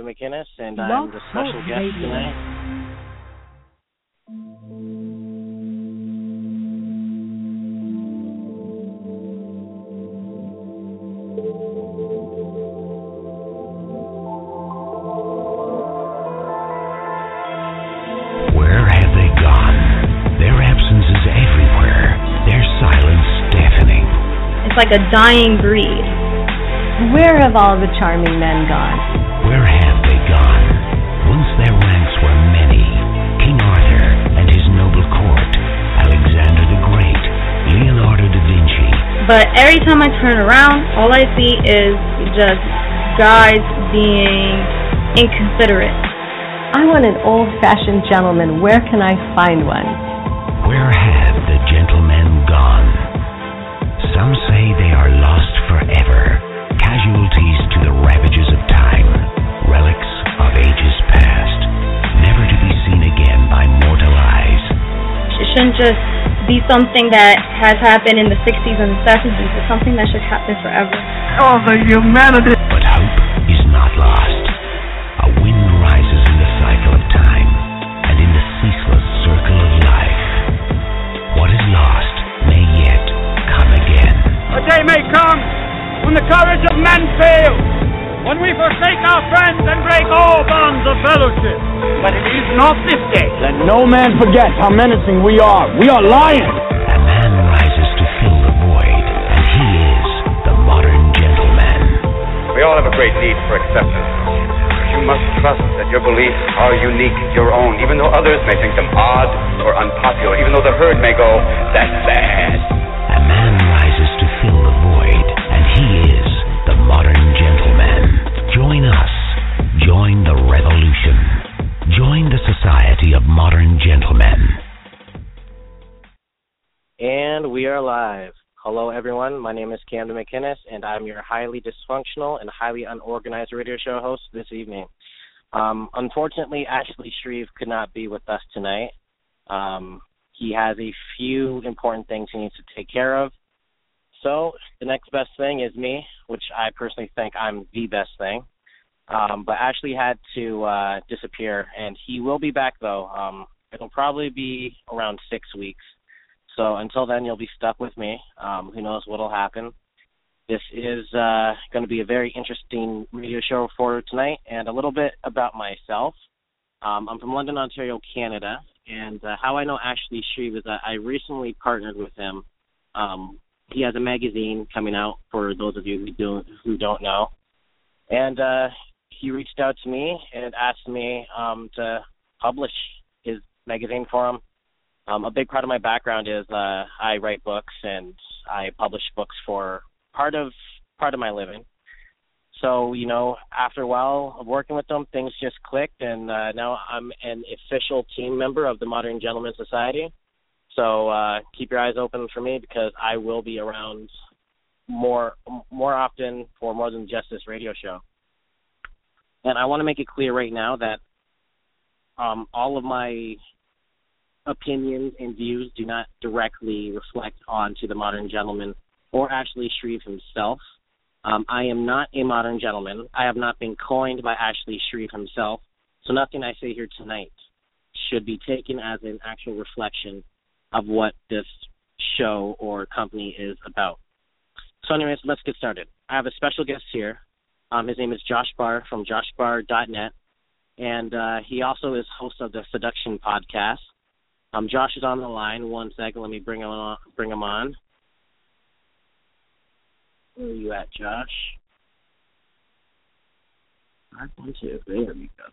Camden McInnes, and I'm the special guest tonight. Where have they gone? Their absence is everywhere. Their silence deafening. It's like a dying breed. Where have all the charming men gone? Where have they gone? Once their ranks were many. King Arthur and his noble court. Alexander the Great. Leonardo da Vinci. But every time I turn around, all I see is just guys being inconsiderate. I want an old-fashioned gentleman. Where can I find one? Where have the gentlemen gone? Some say they are lost forever. Casualties to the ravages of time. Relics of ages past. Never to be seen again by mortal eyes. It shouldn't just be something that has happened in the 60s and the 70s. It's something that should happen forever. Oh, the humanity! But hope is not lost. A wind rises in the cycle of time and in the ceaseless circle of life. What is lost may yet come again. A day may come when the courage of men fails, when we forsake our friends and break all bonds of fellowship. But it is not this day. Let no man forget how menacing we are. We are lions. A man rises to fill the void, and he is the modern gentleman. We all have a great need for acceptance. You must trust that your beliefs are unique, your own, even though others may think them odd or unpopular, even though the herd may go, that's bad. A man rises to fill the void, and he is the modern gentleman. Join us. Join the revolution. Join the Society of Modern Gentlemen. And we are live. Hello, everyone. My name is Camden McInnes, and I'm your highly dysfunctional and highly unorganized radio show host this evening. Unfortunately, Ashley Shreve could not be with us tonight. He has a few important things he needs to take care of. So the next best thing is me, which I personally think I'm the best thing. But Ashley had to disappear, and he will be back, though. It'll probably be around 6 weeks. So until then, you'll be stuck with me. Who knows what will happen. This is going to be a very interesting radio show for tonight, and a little bit about myself. I'm from London, Ontario, Canada, and how I know Ashley Shreve is that I recently partnered with him. He has a magazine coming out, for those of you who don't know. And he reached out to me and asked me to publish his magazine for him. A big part of my background is I write books, and I publish books for part of my living. So, after a while of working with them, things just clicked, and now I'm an official team member of the Modern Gentleman Society. So keep your eyes open for me, because I will be around more often for more than just this radio show. And I want to make it clear right now that all of my opinions and views do not directly reflect onto the Modern Gentleman or Ashley Shreve himself. I am not a modern gentleman. I have not been coined by Ashley Shreve himself, so nothing I say here tonight should be taken as an actual reflection of what this show or company is about. So anyways, let's get started. I have a special guest here. His name is Josh Barr from joshbarr.net, and he also is host of the Seduction Podcast. Josh is on the line. One second, let me bring him on. Where are you at, Josh? 512. There we go.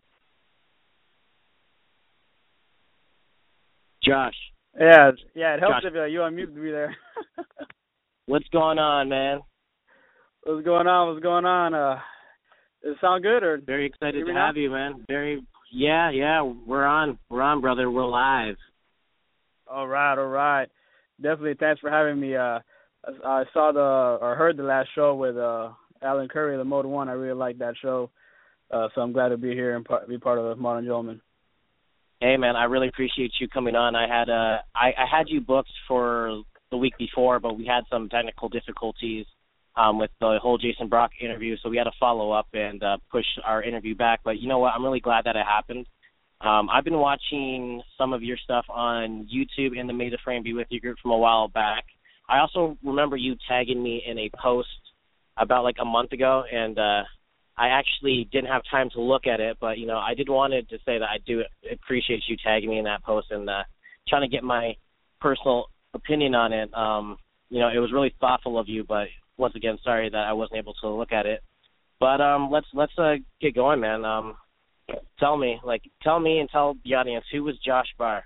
Josh. Yeah, it helps Josh. if you unmute me there. What's going on, man? What's going on? Does it sound good? Or very excited to have you, man. Yeah, we're on, brother. We're live. All right. Definitely, thanks for having me. I heard the last show with Alan Curry, the Motor One. I really liked that show, so I'm glad to be here and be part of the Modern Gentleman. Hey, man, I really appreciate you coming on. I had you booked for the week before, but we had some technical difficulties with the whole Jason Brock interview, so we had to follow up and push our interview back. But you know what? I'm really glad that it happened. I've been watching some of your stuff on YouTube in the May the Frame Be With You group from a while back. I also remember you tagging me in a post about like a month ago, and I actually didn't have time to look at it, but, you know, I did wanted to say that I do appreciate you tagging me in that post and trying to get my personal opinion on it. You know, it was really thoughtful of you, but once again, sorry that I wasn't able to look at it. But let's get going, man. Tell me and tell the audience, who was Josh Barr?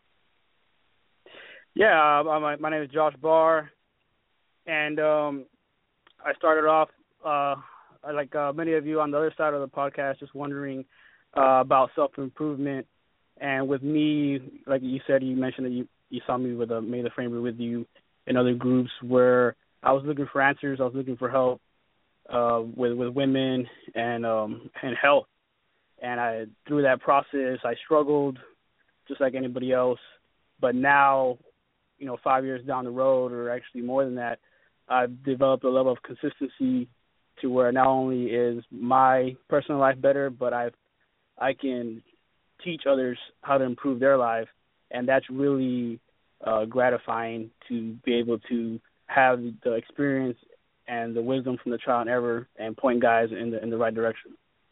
Yeah, my name is Josh Barr, and I started off, like many of you on the other side of the podcast, just wondering about self-improvement. And with me, like you said, you mentioned that you saw me with May the Frame Be With You in other groups where I was looking for answers. I was looking for help with women and health. And through that process, I struggled just like anybody else. But now, you know, 5 years down the road, or actually more than that, I've developed a level of consistency to where not only is my personal life better, but I can teach others how to improve their life. And that's really gratifying to be able to have the experience and the wisdom from the trial and error and point guys in the right direction.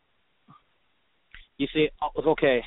You see, okay,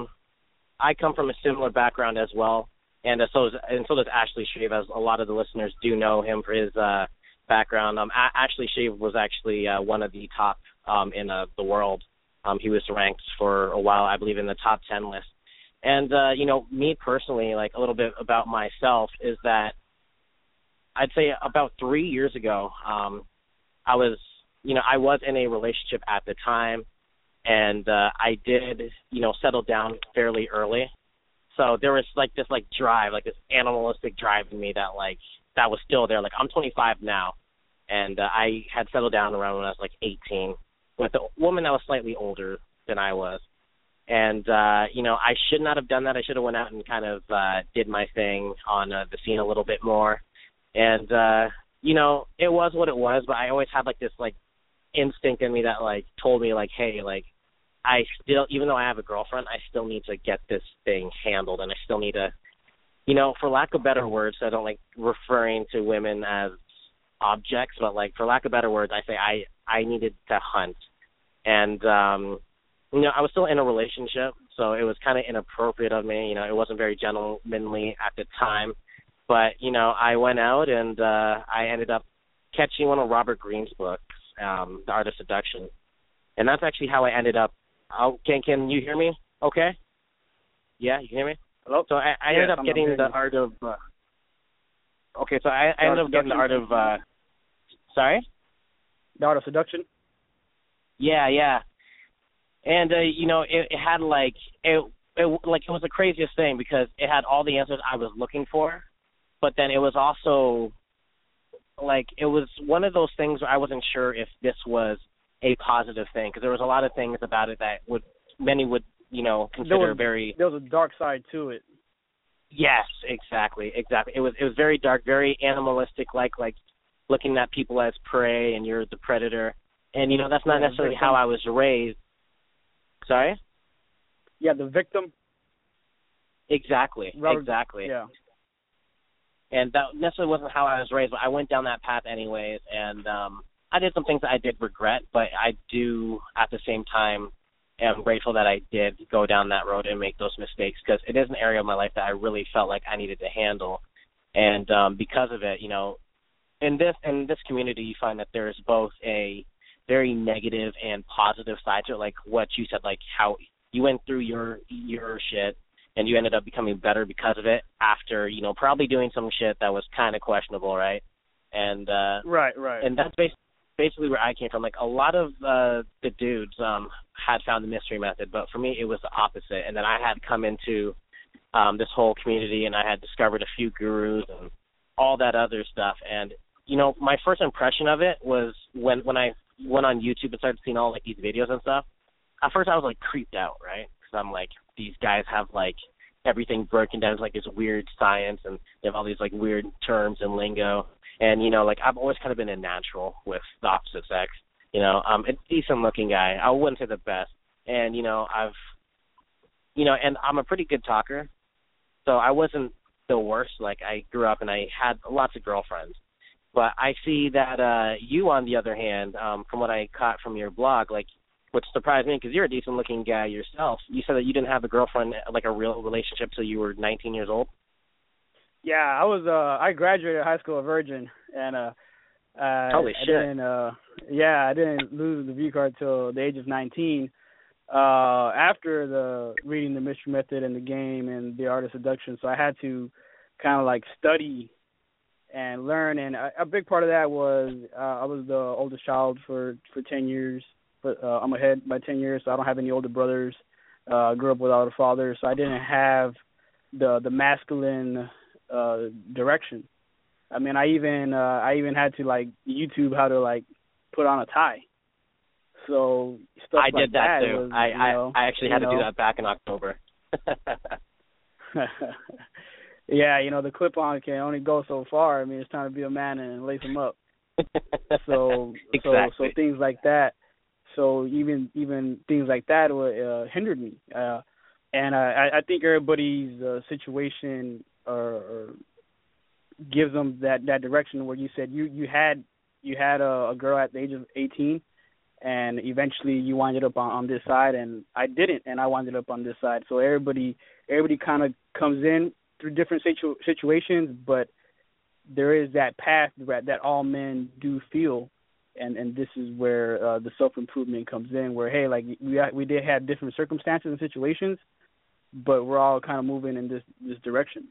I come from a similar background as well, and so does Ashley Shreve, as a lot of the listeners do know him for his background. Ashley Shreve was actually one of the top in the world. He was ranked for a while, I believe, in the top 10 list. And, you know, me personally, like a little bit about myself is that I'd say about 3 years ago, I was in a relationship at the time, and I did, you know, settle down fairly early. So there was like this like drive, like this animalistic drive in me that was still there. Like I'm 25 now, and I had settled down around when I was like 18 with a woman that was slightly older than I was. And, you know, I should not have done that. I should have went out and kind of did my thing on the scene a little bit more. And, you know, it was what it was, but I always had, like, this, like, instinct in me that, like, told me, like, hey, like, I still, even though I have a girlfriend, I still need to get this thing handled, and I still need to, you know, for lack of better words, I don't like referring to women as objects, but, like, for lack of better words, I say I needed to hunt. And, you know, I was still in a relationship, so it was kind of inappropriate of me. You know, it wasn't very gentlemanly at the time. But, you know, I went out and I ended up catching one of Robert Greene's books, The Art of Seduction. And that's actually how I ended up. Can you hear me okay? Yeah, you hear me? Hello? So I ended up getting the art of okay, so I ended up getting the art of sorry? The Art of Seduction? Yeah. And, you know, it had, like, it was the craziest thing because it had all the answers I was looking for, but then it was also, like, it was one of those things where I wasn't sure if this was a positive thing because there was a lot of things about it that many would, you know, consider very... There was a dark side to it. Yes, exactly. It was very dark, very animalistic, like looking at people as prey and you're the predator. And, you know, that's not necessarily how I was raised. Sorry? Yeah, the victim. Exactly. Yeah. And that necessarily wasn't how I was raised, but I went down that path anyways, and I did some things that I did regret, but I do, at the same time, am grateful that I did go down that road and make those mistakes, because it is an area of my life that I really felt like I needed to handle. And because of it, you know, in this community, you find that there's both a very negative and positive side to it, like what you said, like how you went through your shit and you ended up becoming better because of it after, you know, probably doing some shit that was kind of questionable, right? And right. And that's basically where I came from. Like a lot of the dudes had found the mystery method, but for me it was the opposite. And then I had come into this whole community and I had discovered a few gurus and all that other stuff. And, you know, my first impression of it was when I went on YouTube and started seeing all like these videos and stuff. At first I was like creeped out, right? Because I'm like, these guys have like everything broken down. It's like this weird science and they have all these like weird terms and lingo. And, you know, like, I've always kind of been a natural with the opposite sex. You know, a decent-looking guy. I wouldn't say the best. And, you know, and I'm a pretty good talker. So I wasn't the worst. Like, I grew up and I had lots of girlfriends. But I see that you, on the other hand, from what I caught from your blog, like, which surprised me because you're a decent-looking guy yourself. You said that you didn't have a girlfriend, like a real relationship, till you were 19 years old. Yeah, I graduated high school a virgin, and holy shit. I didn't lose the V card till the age of 19. After reading The Mystery Method and The Game and The Art of Seduction, so I had to kind of like study and learn, and a big part of that was I was the oldest child for 10 years. But I'm ahead by 10 years, so I don't have any older brothers. Grew up without a father, so I didn't have the masculine direction. I mean, I even had to like YouTube how to like put on a tie. So stuff I did that too. Was, I actually had to do that back in October. Yeah, you know, the clip-on can only go so far. I mean, it's time to be a man and lace them up. So exactly. So things like that. So even things like that hindered me. And I think everybody's situation or gives them that direction where you said you had a girl at the age of 18, and eventually you winded up on this side, and I didn't, and I winded up on this side. So everybody kind of comes in through different situations, but there is that path that all men do feel. And this is where the self-improvement comes in, where, hey, like we did have different circumstances and situations, but we're all kind of moving in this direction.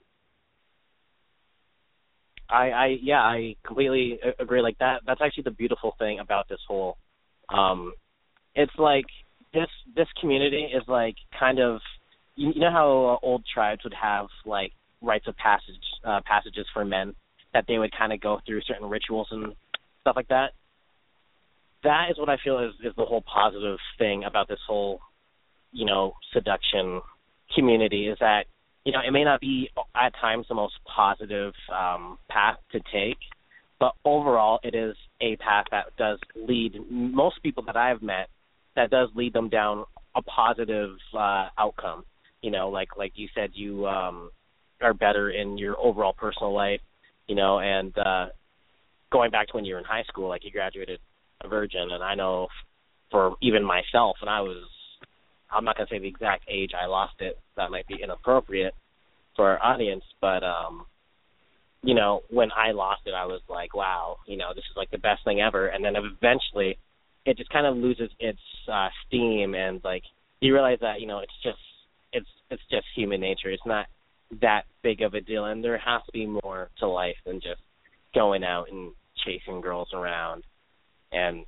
I completely agree. Like that's actually the beautiful thing about this whole. It's like this community is like kind of, you know how old tribes would have like rites of passages for men that they would kind of go through certain rituals and stuff like that. That is what I feel is the whole positive thing about this whole, you know, seduction community, is that, you know, it may not be at times the most positive path to take, but overall it is a path that does lead most people that I've met, that does lead them down a positive outcome. You know, like you said, you are better in your overall personal life, you know, and going back to when you were in high school, like you graduated a virgin, and I know for even myself, and I'm not going to say the exact age I lost it, that might be inappropriate for our audience, but, you know, when I lost it, I was like, wow, you know, this is like the best thing ever, and then eventually it just kind of loses its steam, and, like, you realize that, you know, it's just human nature. It's not that big of a deal, and there has to be more to life than just going out and chasing girls around. And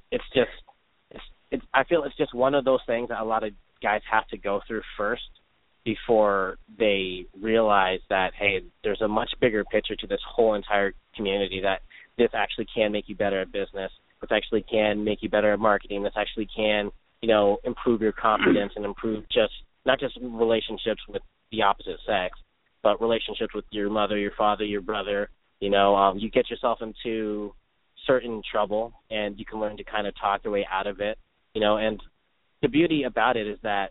I feel it's just one of those things that a lot of guys have to go through first before they realize that, hey, there's a much bigger picture to this whole entire community, that this actually can make you better at business, this actually can make you better at marketing, this actually can, you know, improve your confidence and improve not just relationships with the opposite sex, but relationships with your mother, your father, your brother. You know, you get yourself into certain trouble, and you can learn to kind of talk your way out of it, you know. And the beauty about it is that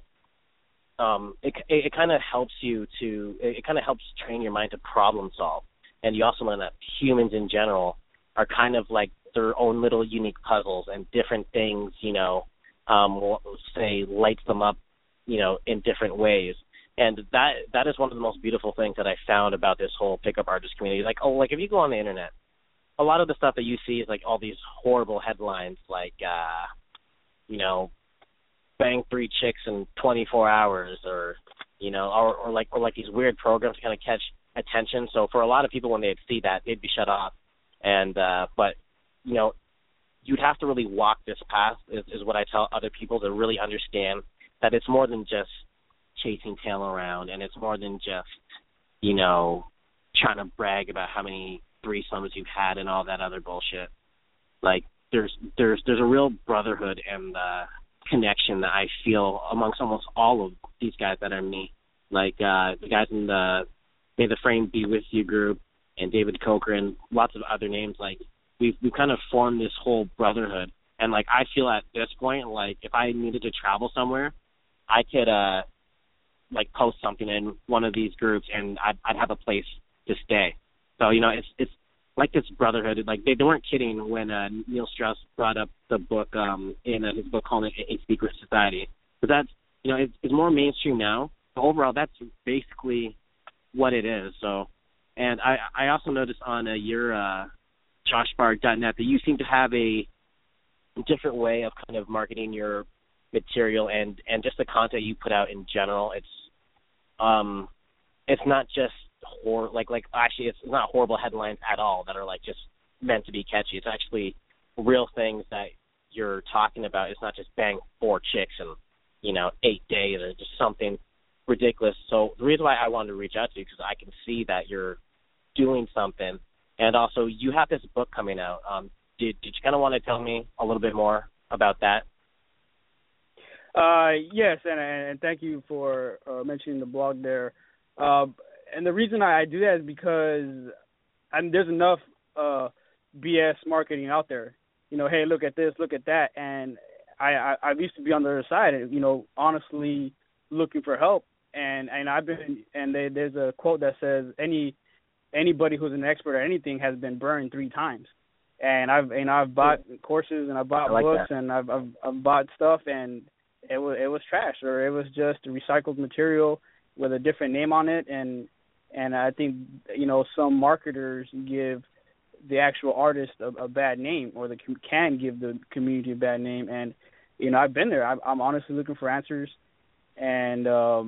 it kind of helps it kind of helps train your mind to problem solve. And you also learn that humans in general are kind of like their own little unique puzzles, and different things, you know, will say lights them up, you know, in different ways. And that is one of the most beautiful things that I found about this whole pickup artist community. Like, if you go on the internet, a lot of the stuff that you see is like all these horrible headlines, like, you know, bang 3 chicks in 24 hours, or, you know, or like these weird programs to kind of catch attention. So for a lot of people, when they'd see that, they'd be shut off. And but, you know, you'd have to really walk this path, is what I tell other people, to really understand that it's more than just chasing tail around, and it's more than just, you know, trying to brag about how many threesomes you've had and all that other bullshit. Like, there's a real brotherhood and connection that I feel amongst almost all of these guys that are me. Like the guys in the May the Frame Be With You group, and David Coker and lots of other names. Like we've kind of formed this whole brotherhood, and like I feel at this point, like if I needed to travel somewhere, I could like post something in one of these groups, and I'd have a place to stay. So it's like this brotherhood. Like they weren't kidding when Neil Strauss brought up the book in his book called A Secret Society. But that's it's more mainstream now. But overall, that's basically what it is. So, and I also noticed on your joshbard.net that you seem to have a different way of kind of marketing your material and just the content you put out in general. It's not just actually it's not horrible headlines at all that are like just meant to be catchy. It's actually real things that you're talking about. It's not just bang 4 chicks in 8 days or just something ridiculous. So the reason why I wanted to reach out to you because I can see that you're doing something, and also you have this book coming out. Did you kind of want to tell me a little bit more about that? Yes, and thank you for mentioning the blog there. And the reason I do that is because there's enough BS marketing out there. Hey, look at this, look at that, and I used to be on the other side, honestly looking for help, and there's a quote that says anybody who's an expert at anything has been burned 3 times, and I've bought courses and I've bought books that. And I've bought stuff and it was trash, or it was just recycled material with a different name on it, and I think some marketers give the actual artist a bad name, or can give the community a bad name. And I've been there. I'm honestly looking for answers, and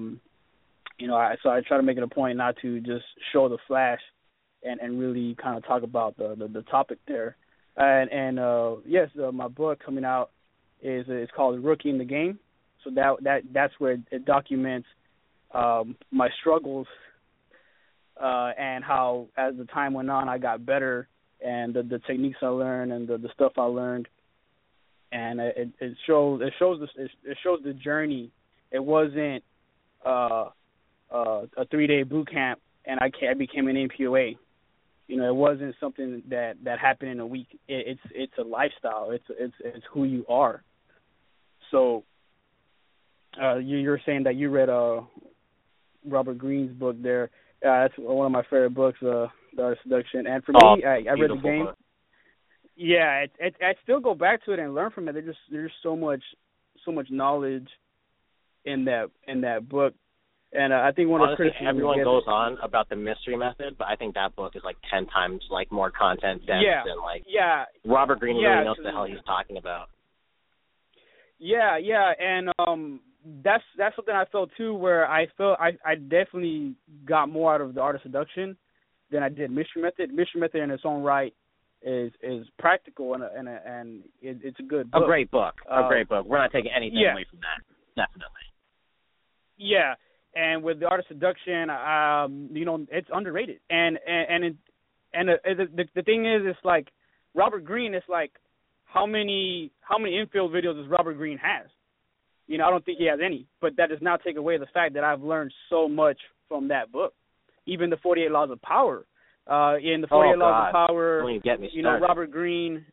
so I try to make it a point not to just show the flash, and really kind of talk about the topic there. And yes, my book coming out is called Rookie in the Game. So that's where it documents my struggles and how, as the time went on, I got better, and the techniques I learned and the stuff I learned, and it shows the journey. It wasn't a 3-day boot camp and I became an NPOA. It wasn't something that happened in a week. It's a lifestyle. It's who you are. So you're saying that you read Robert Greene's book there. That's one of my favorite books, The Art of Seduction. And for me, I read The Game. Book. Yeah, I still go back to it and learn from it. There's so much knowledge in that book. And I think one of the criticisms everyone goes on about the mystery method, but I think that book is like 10 times like more content dense than Robert Greene really knows what the hell he's talking about. Yeah, and that's something I felt too, where I felt I definitely got more out of The Art of Seduction than I did Mystery Method. Mystery Method in its own right is practical and it's a good book. A great book. We're not taking anything away from that. Definitely. Yeah. And with The Art of Seduction, it's underrated. And the thing is, it's like Robert Greene. It's like how many infield videos does Robert Greene has? I don't think he has any. But that does not take away the fact that I've learned so much from that book. Even the 48 Laws of Power. In the 48 Laws of Power, Robert Greene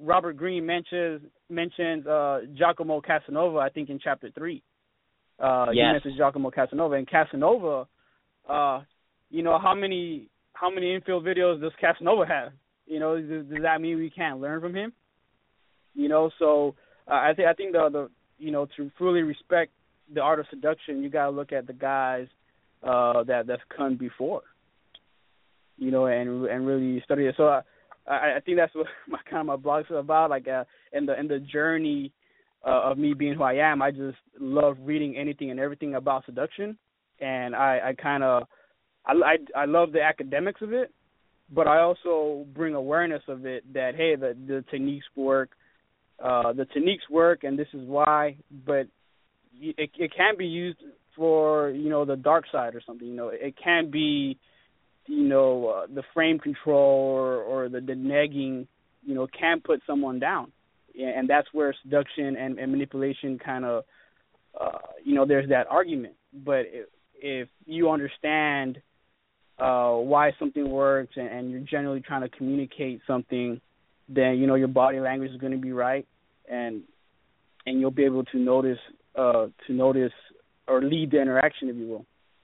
mentions Giacomo Casanova, I think, in chapter 3. He mentions Giacomo Casanova, and Casanova, how many infield videos does Casanova have? Does that mean we can't learn from him? So I think to fully respect The Art of Seduction, you got to look at the guys that's come before, and really study it. So I think that's what my blog is about, like in the journey of me being who I am. I just love reading anything and everything about seduction, and I love the academics of it, but I also bring awareness of it that, hey, the techniques work, and this is why, but it can be used for, the dark side or something. It can be, the frame control or the negging, can put someone down. And that's where seduction and manipulation kind of, there's that argument. But if you understand why something works, and you're generally trying to communicate something, then your body language is going to be right, and you'll be able to notice or lead the interaction, if you will.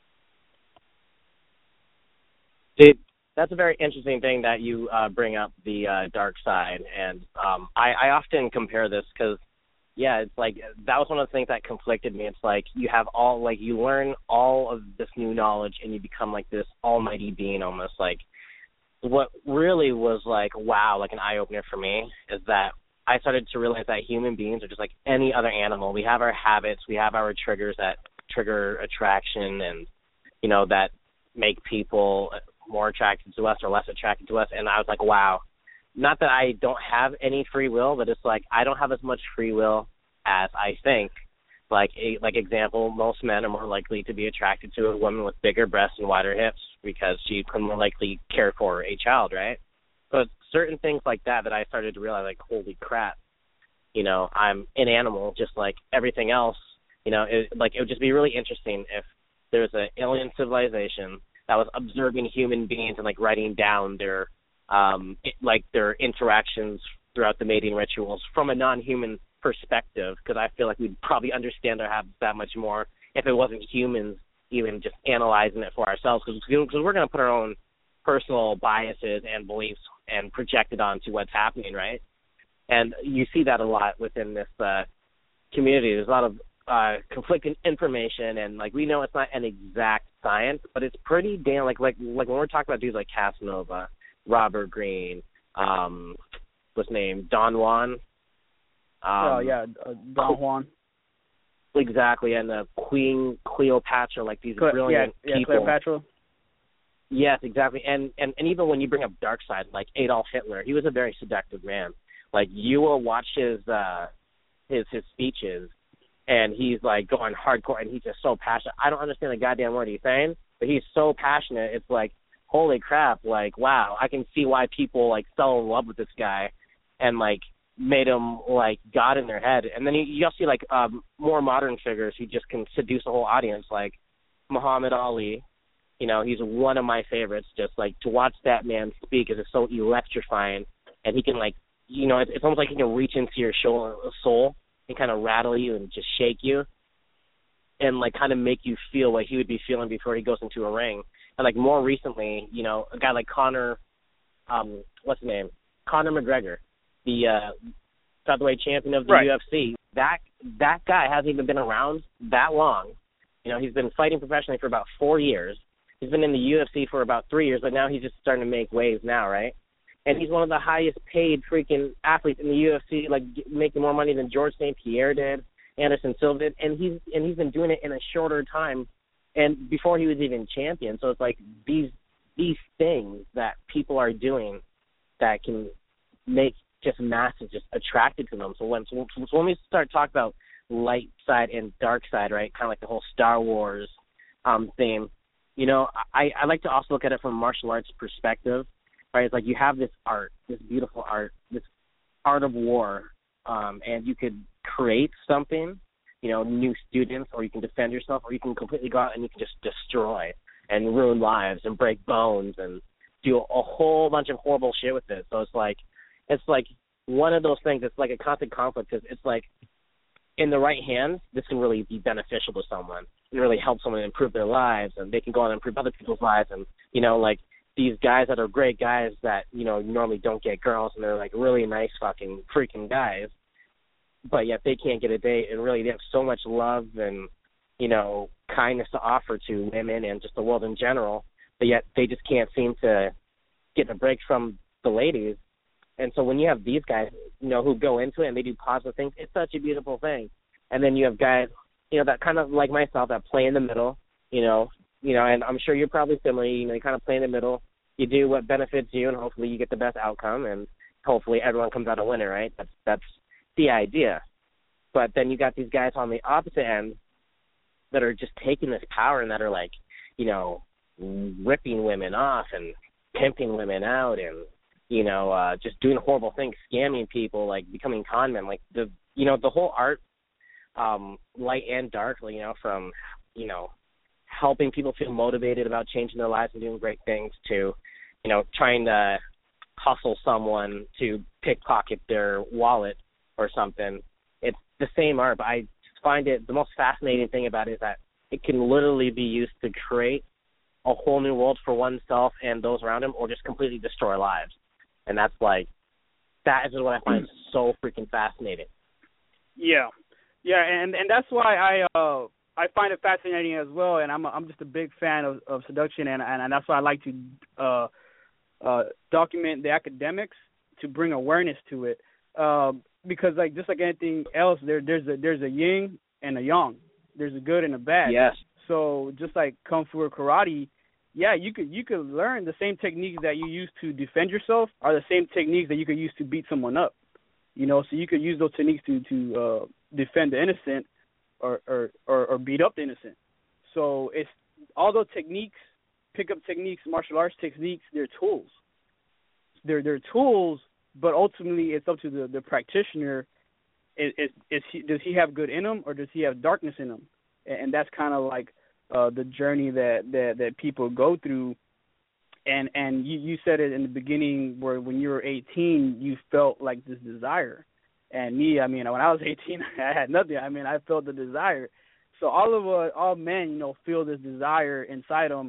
That's a very interesting thing that you bring up, the dark side, and I often compare this because, yeah, it's like that was one of the things that conflicted me. It's like you have you learn all of this new knowledge and you become like this almighty being almost. Like what really was like, wow, like an eye-opener for me is that I started to realize that human beings are just like any other animal. We have our habits, we have our triggers that trigger attraction and, that make people more attracted to us or less attracted to us. And I was like, wow, not that I don't have any free will, but it's like I don't have as much free will as I think. Like example, most men are more likely to be attracted to a woman with bigger breasts and wider hips because she can more likely care for a child, right? So it's certain things like that I started to realize, like, holy crap, I'm an animal just like everything else. It would just be really interesting if there's an alien civilization that was observing human beings and like writing down their their interactions throughout the mating rituals from a non-human perspective, because I feel like we'd probably understand our habits that much more if it wasn't humans even just analyzing it for ourselves, because we're going to put our own personal biases and beliefs and project it onto what's happening, right? And you see that a lot within this community. There's a lot of conflicting information, and like we know it's not an exact science, but it's pretty damn like when we're talking about dudes like Casanova, Robert Greene, what's his name, Don Juan. Don Juan. Exactly, and Queen Cleopatra, like these brilliant people. Cleopatra. Yes, exactly, and even when you bring up dark side, like Adolf Hitler, he was a very seductive man. Like you will watch his speeches, and he's like going hardcore, and he's just so passionate. I don't understand a goddamn word he's saying, but he's so passionate. It's like, holy crap! Like, wow, I can see why people like fell in love with this guy, and like made him like God in their head. And then you'll see like more modern figures who just can seduce the whole audience, like Muhammad Ali. He's one of my favorites. Just like to watch that man speak is so electrifying, and he can like, it's almost like he can reach into your soul and kind of rattle you and just shake you, and like kind of make you feel what he would be feeling before he goes into a ring. And like more recently, a guy like Conor, what's his name? Conor McGregor, the featherweight champion of the UFC. That guy hasn't even been around that long. He's been fighting professionally for about 4 years. He's been in the UFC for about 3 years, but now he's just starting to make waves now, right? And he's one of the highest paid freaking athletes in the UFC, like making more money than George St. Pierre did, Anderson Silva did, and he's been doing it in a shorter time, and before he was even champion. So it's like these things that people are doing that can make just masses just attracted to them. So when we start talking about light side and dark side, right, kind of like the whole Star Wars theme, I like to also look at it from a martial arts perspective. Right, it's like you have this art, this beautiful art, this art of war, and you could create something, new students, or you can defend yourself, or you can completely go out and you can just destroy and ruin lives and break bones and do a whole bunch of horrible shit with it. So it's like one of those things. It's like a constant conflict. It's like in the right hands, this can really be beneficial to someone and really help someone improve their lives, and they can go on and improve other people's lives, and like these guys that are great guys that, normally don't get girls, and they're like really nice fucking freaking guys, but yet they can't get a date, and really they have so much love and, kindness to offer to women and just the world in general, but yet they just can't seem to get a break from the ladies. And so when you have these guys, who go into it and they do positive things, it's such a beautiful thing. And then you have guys, that kind of like myself that play in the middle, and I'm sure you're probably similar, you kind of play in the middle. You do what benefits you, and hopefully you get the best outcome, and hopefully everyone comes out a winner, right? That's the idea. But then you got these guys on the opposite end that are just taking this power and that are like, ripping women off and pimping women out and, just doing horrible things, scamming people, like becoming con men. Like the whole art, light and dark, from, helping people feel motivated about changing their lives and doing great things to, trying to hustle someone to pickpocket their wallet or something. It's the same art, but I find it the most fascinating thing about it is that it can literally be used to create a whole new world for oneself and those around him, or just completely destroy lives. And that is what I find so freaking fascinating. Yeah, and that's why I find it fascinating as well, and I'm just a big fan of seduction, and that's why I like to document the academics to bring awareness to it, because just like anything else, there's a yin and a yang, there's a good and a bad. Yes. So just like kung fu or karate, yeah, you could learn the same techniques that you use to defend yourself are the same techniques that you could use to beat someone up. So you could use those techniques to defend the innocent or beat up the innocent. So it's all those techniques, pickup techniques, martial arts techniques, they're tools. They're tools, but ultimately it's up to the practitioner. Does he have good in him, or does he have darkness in him? And that's kind of like the journey that people go through. And you said it in the beginning, where when you were 18, you felt like this desire. And me, when I was 18, I had nothing. I felt the desire. So all men, feel this desire inside them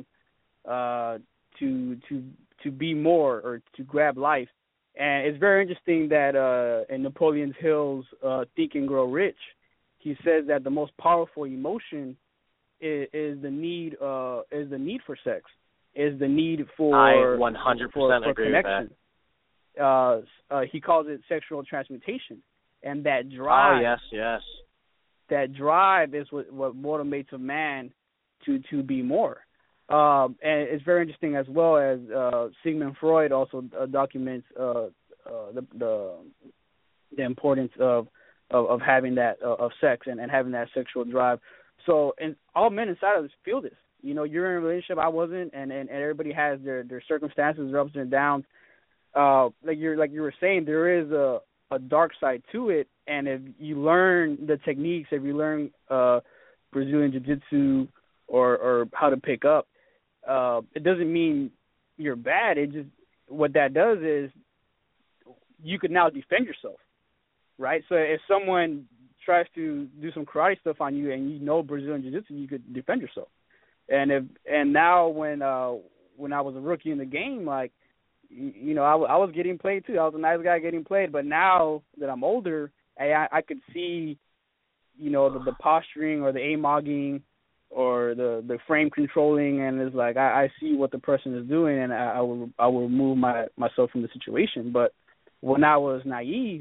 to be more, or to grab life. And it's very interesting that in Napoleon Hill's Think and Grow Rich, he says that the most powerful emotion is the need for sex, is the need for I 100% agree connection. with that. He calls it sexual transmutation, and that drive. Oh yes. That drive is what motivates a man to be more. And it's very interesting as well, as Sigmund Freud also documents the importance of having that of sex and having that sexual drive. So, and all men inside of us feel this. You're in a relationship, I wasn't, and everybody has their circumstances, their ups and downs. Like you were saying, there is a dark side to it, and if you learn the techniques, if you learn Brazilian Jiu-Jitsu or how to pick up, it doesn't mean you're bad. It just, what that does is you can now defend yourself, right? So if someone tries to do some karate stuff on you and Brazilian Jiu-Jitsu, you could defend yourself. And now when I was a rookie in the game, I was getting played too. I was a nice guy getting played, but now that I'm older, I could see, the posturing or the A-mogging or the frame controlling, and it's like I see what the person is doing, and I will remove myself from the situation. But when I was naive,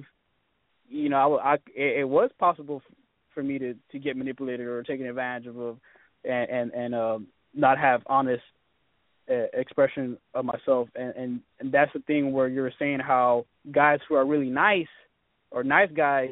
it was possible for me to get manipulated or taken advantage of, and not have honest expression of myself, and that's the thing where you're saying how guys who are really nice or nice guys,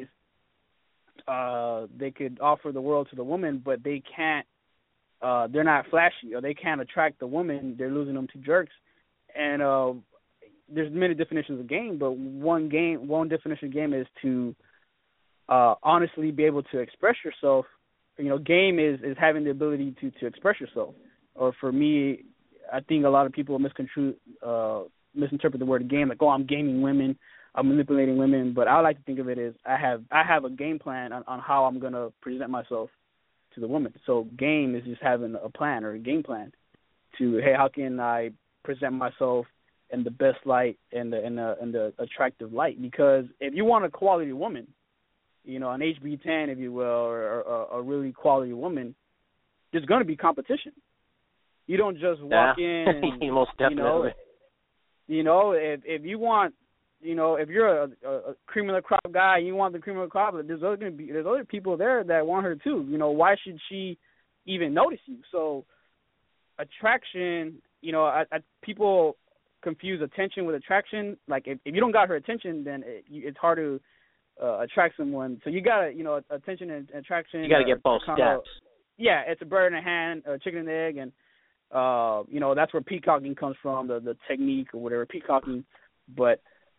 they could offer the world to the woman, but they can't. They're not flashy, or they can't attract the woman. They're losing them to jerks, and there's many definitions of game, but one definition of game is to honestly be able to express yourself. Game is having the ability to express yourself. Or for me, I think a lot of people misinterpret the word game, like, I'm gaming women, I'm manipulating women. But I like to think of it as I have a game plan on how I'm going to present myself to the woman. So game is just having a plan or a game plan to, hey, how can I present myself in the best light and the attractive light? Because if you want a quality woman, an HB10, if you will, or a really quality woman, there's going to be competition. You don't just walk in and, most definitely. If you want, if you're a cream of the crop guy and you want the cream of the crop, there's other people there that want her too. Why should she even notice you? So attraction, people confuse attention with attraction. Like if you don't got her attention, then it's hard to attract someone. So you gotta, attention and attraction. You gotta get both steps. Yeah, it's a bird in a hand, a chicken and egg, and that's where peacocking comes from, the technique or whatever, peacocking. But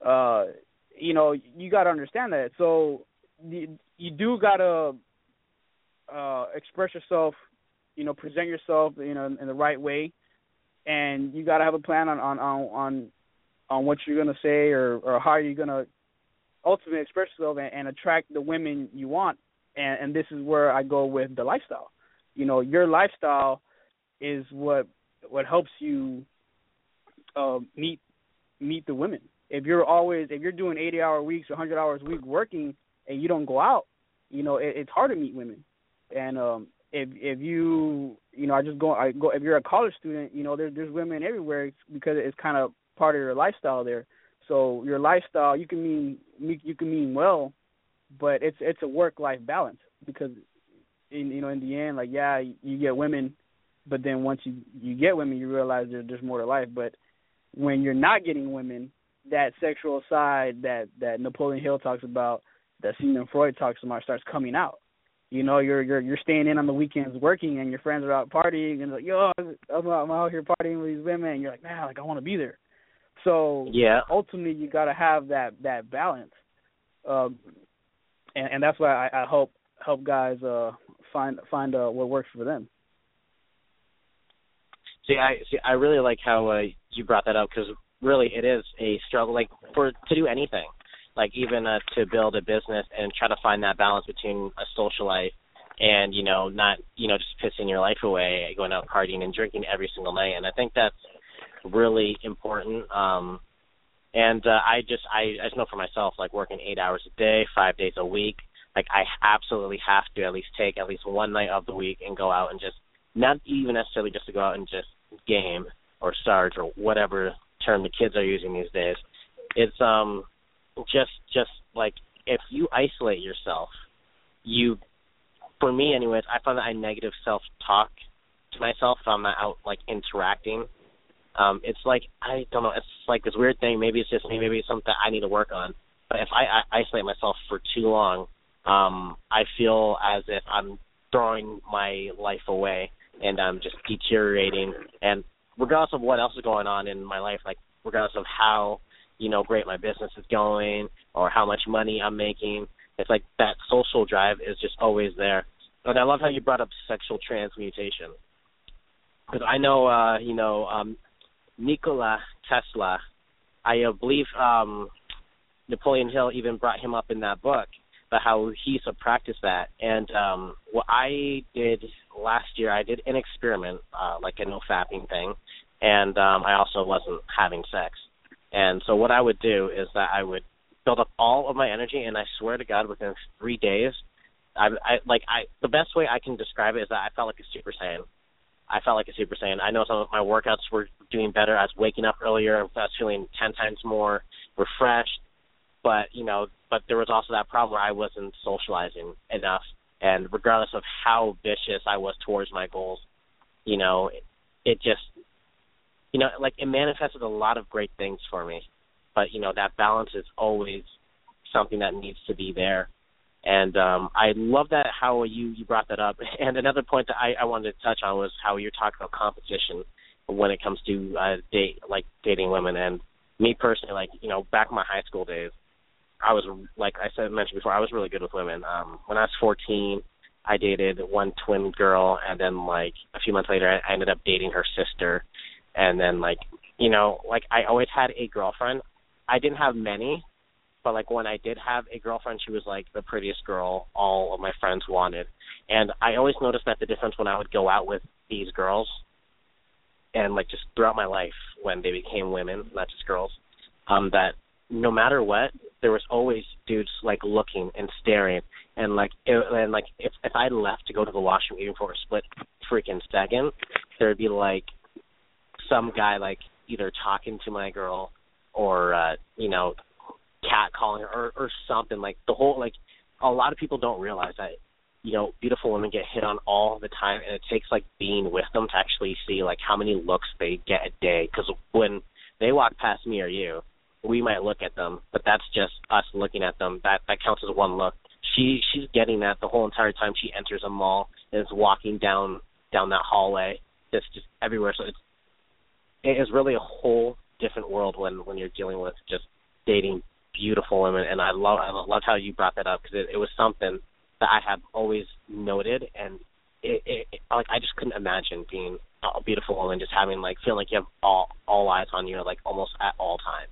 you gotta understand that. So you do gotta express yourself present yourself, in the right way, and you got to have a plan on what you're gonna say or how you're gonna ultimately express yourself and attract the women you want. And this is where I go with the lifestyle. Your lifestyle is what helps you meet the women. If you're doing 80-hour weeks or 100 hours a week working and you don't go out, it's hard to meet women. And if you if you're a college student, there's women everywhere because it's kind of part of your lifestyle there. So your lifestyle, you can mean well, but it's a work-life balance because in the end, like, yeah, you get women, but then once you get women, you realize there's more to life. But when you're not getting women, that sexual side that Napoleon Hill talks about, that Sigmund Freud talks about, starts coming out. You're staying in on the weekends working, and your friends are out partying, and like, yo, I'm out here partying with these women, and you're like, man, like, I want to be there. So yeah, ultimately you got to have that balance, and that's why I help guys find what works for them. I really like how you brought that up, because really it is a struggle, like, to do anything, like even to build a business and try to find that balance between a social life and not just pissing your life away, going out partying and drinking every single night. And I think that's really important. And I just know for myself, like, working 8 hours a day, 5 days a week, like, I absolutely have to at least take at least one night of the week and go out and just, not even necessarily just to go out and just game or sarge or whatever term the kids are using these days. It's just like, if you isolate yourself, for me anyways, I find that I negative self-talk to myself if I'm not out, like, interacting. It's like, I don't know, it's like this weird thing. Maybe it's just me, maybe it's something I need to work on. But if I isolate myself for too long, I feel as if I'm throwing my life away and I'm just deteriorating. And regardless of what else is going on in my life, like, regardless of how, great my business is going or how much money I'm making, it's like that social drive is just always there. And I love how you brought up sexual transmutation. Because I know, Nikola Tesla, I believe Napoleon Hill even brought him up in that book, but how he used to practice that. And what I did last year, I did an experiment, like a no-fapping thing, and I also wasn't having sex. And so what I would do is that I would build up all of my energy, and I swear to God, within 3 days, the best way I can describe it is that I felt like a Super Saiyan. I know some of my workouts were doing better. I was waking up earlier. I was feeling 10 times more refreshed. But there was also that problem where I wasn't socializing enough. And regardless of how vicious I was towards my goals, it just, like, it manifested a lot of great things for me. But, that balance is always something that needs to be there. And I love that how you brought that up. And another point that I wanted to touch on was how you're talking about competition when it comes to dating women. And me personally, like, back in my high school days, I was, like I mentioned before, I was really good with women. When I was 14, I dated one twin girl, and then, like, a few months later, I ended up dating her sister. And then, I always had a girlfriend. I didn't have many, but, like, when I did have a girlfriend, she was, like, the prettiest girl all of my friends wanted. And I always noticed that the difference when I would go out with these girls and, like, just throughout my life when they became women, not just girls, that no matter what, there was always dudes, like, looking and staring. And, if I left to go to the washroom even for a split freaking second, there would be, like, some guy, like, either talking to my girl or, catcalling her or something. Like, the whole, like, a lot of people don't realize that, beautiful women get hit on all the time, and it takes, like, being with them to actually see, like, how many looks they get a day. Because when they walk past me or you, we might look at them, but that's just us looking at them. That counts as one look. She's getting that the whole entire time she enters a mall and is walking down that hallway. It's just everywhere. So it is really a whole different world when you're dealing with just dating beautiful women. And I loved how you brought that up, because it was something that I have always noted, and like I just couldn't imagine being a beautiful woman, just having like feeling like you have all eyes on you, like almost at all times.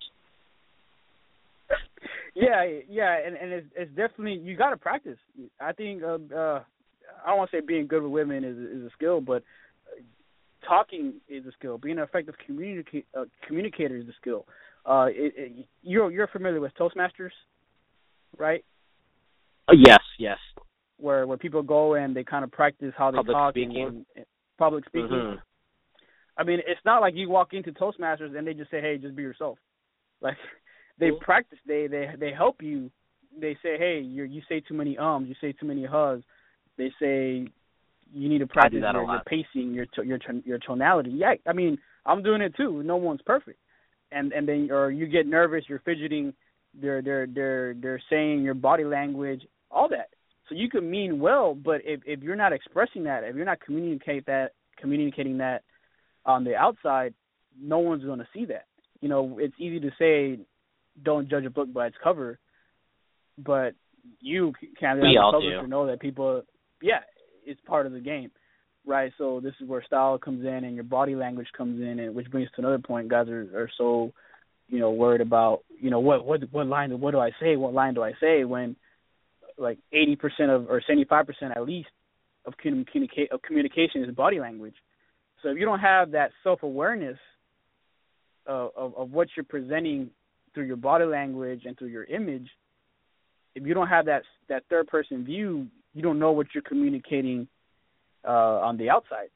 Yeah, and it's definitely, you got to practice. I think I don't want to say being good with women is a skill, but talking is a skill. Being an effective communicator is a skill. You're familiar with Toastmasters, right? Yes. Where people go and they kind of practice how they talk. And public speaking. Mm-hmm. I mean, it's not like you walk into Toastmasters and they just say, "Hey, just be yourself." Like, they practice. They help you. They say, "Hey, you say too many ums. You say too many hugs." They say you need to practice your pacing, your tonality. Yeah, I mean, I'm doing it too. No one's perfect. And then, or you get nervous, you're fidgeting. They're saying your body language, all that. So you can mean well, but if you're not expressing that, if you're not communicating that on the outside, no one's going to see that. You know, it's easy to say, don't judge a book by its cover, but you can't know that people, it's part of the game, right? So this is where style comes in and your body language comes in, and which brings to another point. Guys are so, worried about, what line, what do I say? What line do I say when like 80% or 75% at least of communication is body language. So if you don't have that self-awareness of what you're presenting through your body language and through your image, if you don't have that third-person view, you don't know what you're communicating on the outside.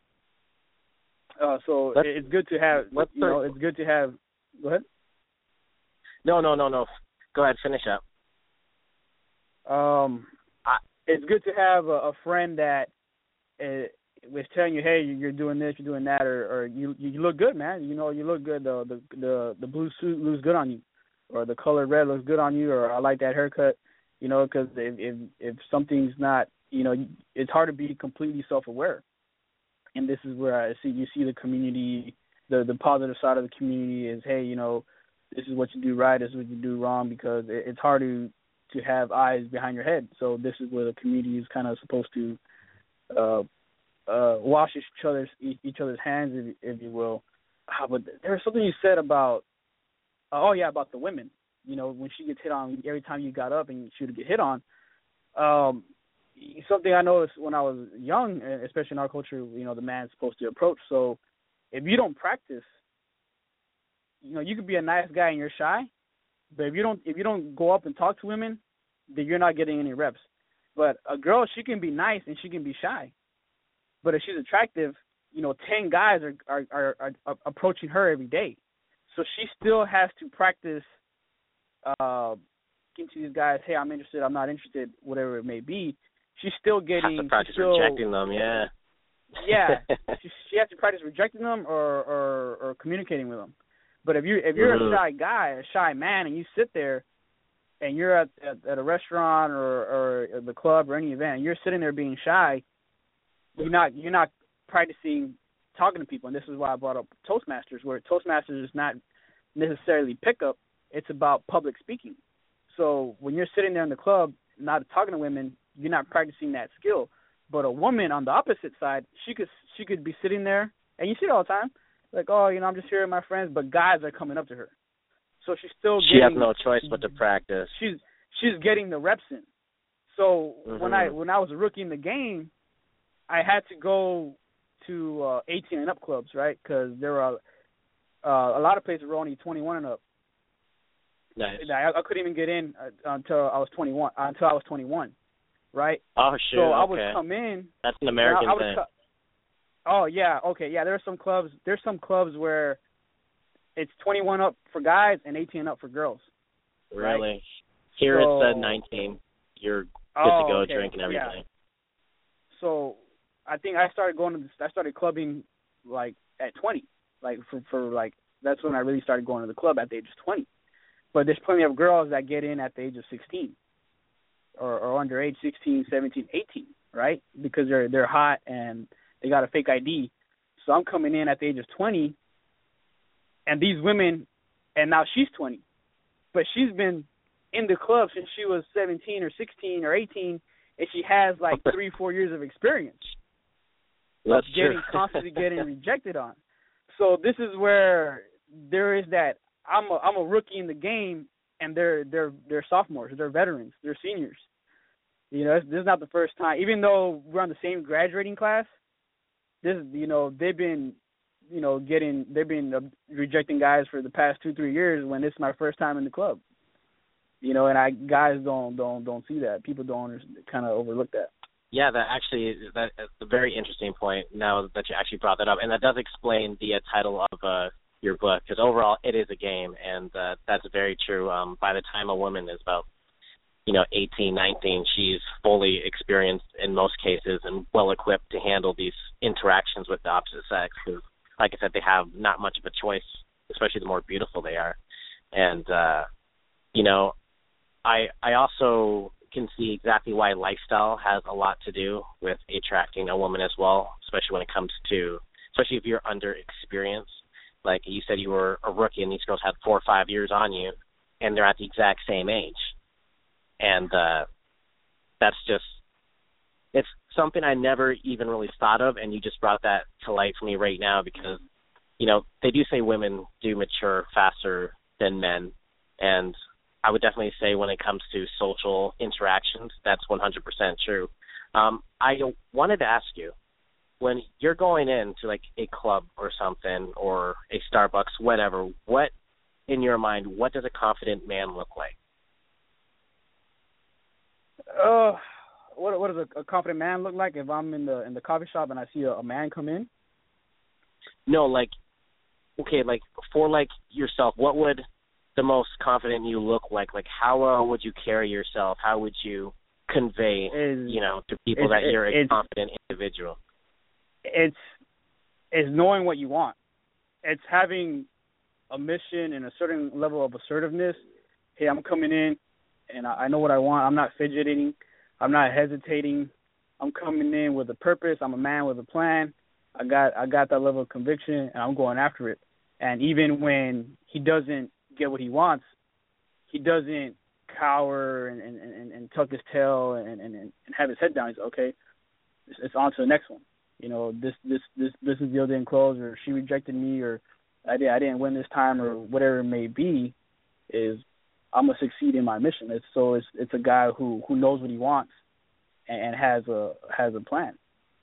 So it's good to have. It's good to have. Go ahead. No. Go ahead. Finish up. It's good to have a friend that was telling you, hey, you're doing this, you're doing that, or you look good, man. You look good. The blue suit looks good on you, or the color red looks good on you, or I like that haircut. Because if something's not, it's hard to be completely self-aware. And this is where you see the community, the positive side of the community is, hey, this is what you do right, this is what you do wrong, because it's hard to have eyes behind your head. So this is where the community is kind of supposed to wash each other's hands, if you will. But there's something you said about the women. When she gets hit on, every time you got up and she would get hit on. Something I noticed when I was young, especially in our culture, the man's supposed to approach. So if you don't practice, you could be a nice guy and you're shy, but if you don't go up and talk to women, then you're not getting any reps. But a girl, she can be nice and she can be shy, but if she's attractive, 10 guys are approaching her every day. So she still has to practice getting to these guys, hey, I'm interested, I'm not interested, whatever it may be. She's still getting... Has to practice rejecting them, yeah. Yeah. she has to practice rejecting them or communicating with them. But if you're a shy guy, a shy man, and you sit there and you're at a restaurant or the club or any event, and you're sitting there being shy, you're not practicing talking to people. And this is why I brought up Toastmasters, where Toastmasters is not necessarily pickup, it's about public speaking. So when you're sitting there in the club not talking to women, you're not practicing that skill. But a woman on the opposite side, she could be sitting there, and you see it all the time, like, oh, I'm just here with my friends, but guys are coming up to her. So she's still getting... She has no choice but to practice. She's getting the reps in. So when I was a rookie in the game, I had to go to 18 and up clubs, right? Because there were a lot of places were only 21 and up. Nice. I couldn't even get in until I was 21, right? Oh, sure. So I would come in. That's an American thing. Oh, yeah. Okay, yeah. There's some clubs where it's 21 up for guys and 18 up for girls. Really? Right? Here it said 19. You're good to go, drinking everything. Yeah. So I think I started clubbing like at 20. Like for like that's when I really started going to the club, at the age of 20. But there's plenty of girls that get in at the age of 16 or underage, 16, 17, 18, right? Because they're hot and they got a fake ID. So I'm coming in at the age of 20, and these women, and now she's 20, but she's been in the club since she was 17 or 16 or 18, and she has like 3-4 years of experience. That's getting true. constantly getting rejected on. So this is where there is that I'm a rookie in the game, and they're sophomores, they're veterans, they're seniors. You know, this is not the first time. Even though we're on the same graduating class, this, you know, they've been rejecting guys for the past 2-3 years when this is my first time in the club. You know, and guys don't see that. People don't kind of overlook that. Yeah, that's a very interesting point now that you actually brought that up. And that does explain the title of your book, because overall it is a game, and that's very true. By the time a woman is about, 18, 19, she's fully experienced in most cases and well-equipped to handle these interactions with the opposite sex, because, like I said, they have not much of a choice, especially the more beautiful they are. And, I also can see exactly why lifestyle has a lot to do with attracting a woman as well, especially if you're under-experienced. Like you said, you were a rookie and these girls had 4 or 5 years on you, and they're at the exact same age. And that's just, it's something I never even really thought of, and you just brought that to light for me right now, because, they do say women do mature faster than men, and I would definitely say when it comes to social interactions, that's 100% true. I wanted to ask you, when you're going into like a club or something, or a Starbucks, whatever, what, in your mind, what does a confident man look like? What does a confident man look like if I'm in the coffee shop and I see a man come in? No, like, okay, like for like yourself, what would the most confident you look like? Like, how would you carry yourself? How would you convey, to people that you're a confident individual? It's knowing what you want. It's having a mission and a certain level of assertiveness. Hey, I'm coming in, and I know what I want. I'm not fidgeting. I'm not hesitating. I'm coming in with a purpose. I'm a man with a plan. I got that level of conviction, and I'm going after it. And even when he doesn't get what he wants, he doesn't cower and tuck his tail and have his head down. He's okay. It's on to the next one. This is deal didn't close, or she rejected me, or I didn't win this time, or whatever it may be. Is I'm gonna succeed in my mission. It's a guy who knows what he wants and has a plan.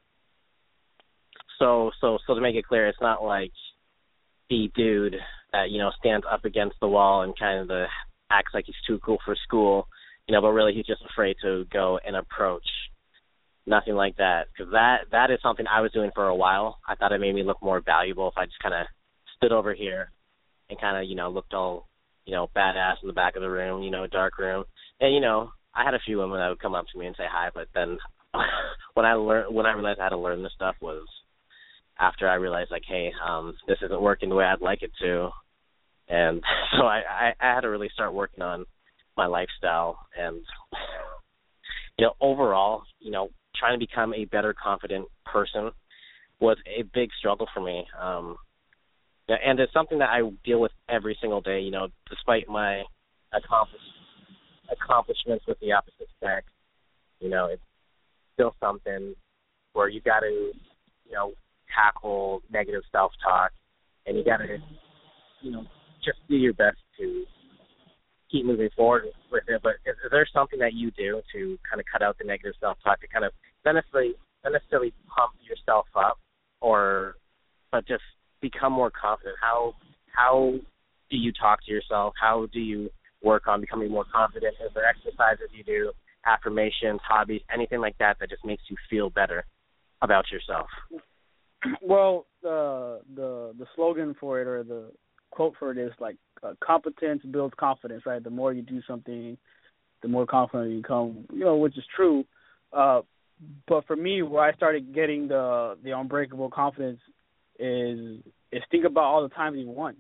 So to make it clear, it's not like the dude that stands up against the wall and kind of acts like he's too cool for school, but really he's just afraid to go and approach. Nothing like that, because that is something I was doing for a while. I thought it made me look more valuable if I just kind of stood over here and kind of looked all badass in the back of the room, dark room. And I had a few women that would come up to me and say hi, but then when I realized I had to learn this stuff was after I realized, like, hey, this isn't working the way I'd like it to. And so I had to really start working on my lifestyle. And, overall, trying to become a better, confident person was a big struggle for me. And it's something that I deal with every single day, despite my accomplishments with the opposite sex. It's still something where you got to, tackle negative self-talk, and you got to, just do your best to keep moving forward with it. But is there something that you do to kind of cut out the negative self-talk, to kind of not necessarily pump yourself up, but just become more confident? How do you talk to yourself? How do you work on becoming more confident? Is there exercises you do, affirmations, hobbies, anything like that just makes you feel better about yourself? Well, the slogan for it, or the quote for it, is like competence builds confidence, right? The more you do something, the more confident you become, which is true. But for me, where I started getting the unbreakable confidence is think about all the times you won.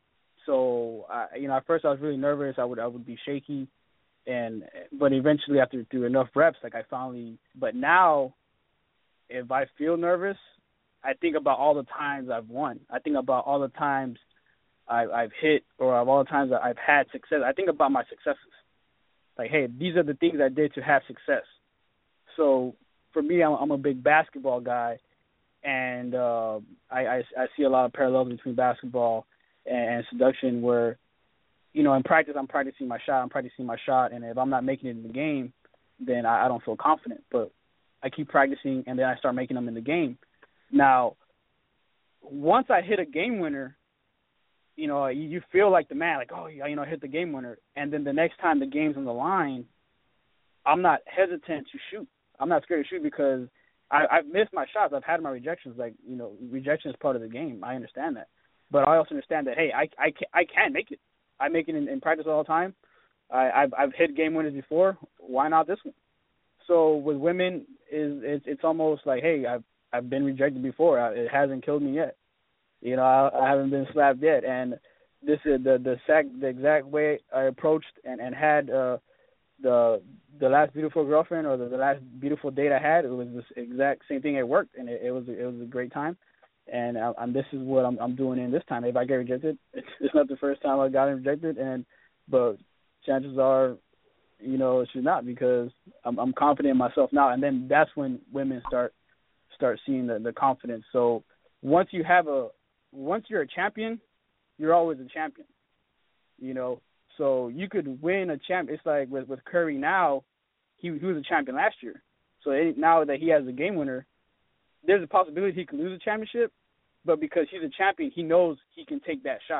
So, at first I was really nervous. I would be shaky, but eventually through enough reps, but now if I feel nervous, I think about all the times I've won. I think about all the times I've hit, or all the times that I've had success. I think about my successes. Like, hey, these are the things I did to have success. So for me, I'm a big basketball guy, And I see a lot of parallels between basketball and seduction where, you know, in practice I'm practicing my shot, and if I'm not making it in the game, then I don't feel confident. But I keep practicing, and then I start making them in the game. Now, once I hit a game winner, you know, you feel like the man, like, oh, you know, I hit the game winner. And then the next time the game's on the line, I'm not hesitant to shoot. I'm not scared to shoot because I've missed my shots. I've had my rejections. Like, you know, rejection is part of the game. I understand that. But I also understand that, hey, I can make it. I make it in practice all the time. I've hit game winners before. Why not this one? So with women, it's almost like, hey, I've been rejected before. It hasn't killed me yet. You know, I haven't been slapped yet. And this is the exact way I approached and had the last beautiful girlfriend or the last beautiful date I had. It was this exact same thing. It worked, and it was a great time. And this is what I'm doing in this time. If I get rejected, it's not the first time I got rejected, but chances are, you know, it should not, because I'm confident in myself now. And then that's when women start seeing the confidence. So once you're a champion, you're always a champion. You know, so you could win a champ. It's like with Curry now, he was a champion last year. So now that he has a game winner, there's a possibility he could lose a championship, but because he's a champion, he knows he can take that shot,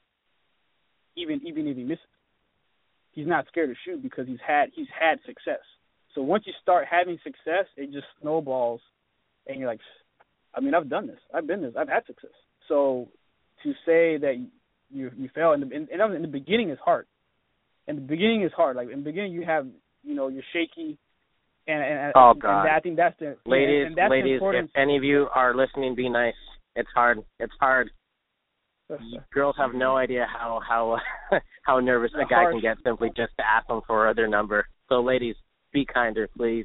even if he misses. He's not scared to shoot because he's had success. So once you start having success, it just snowballs, and you're like, I mean, I've done this, I've been this, I've had success. So to say that you fail in the beginning is hard. In the beginning is hard. Like in the beginning, you have, you know, you're shaky. And oh God! And I think that's the ladies. And that's ladies, the if any of you are listening, be nice. It's hard. It's hard. Girls have no idea how nervous a guy can get simply just to ask them for their number. So, ladies, be kinder, please.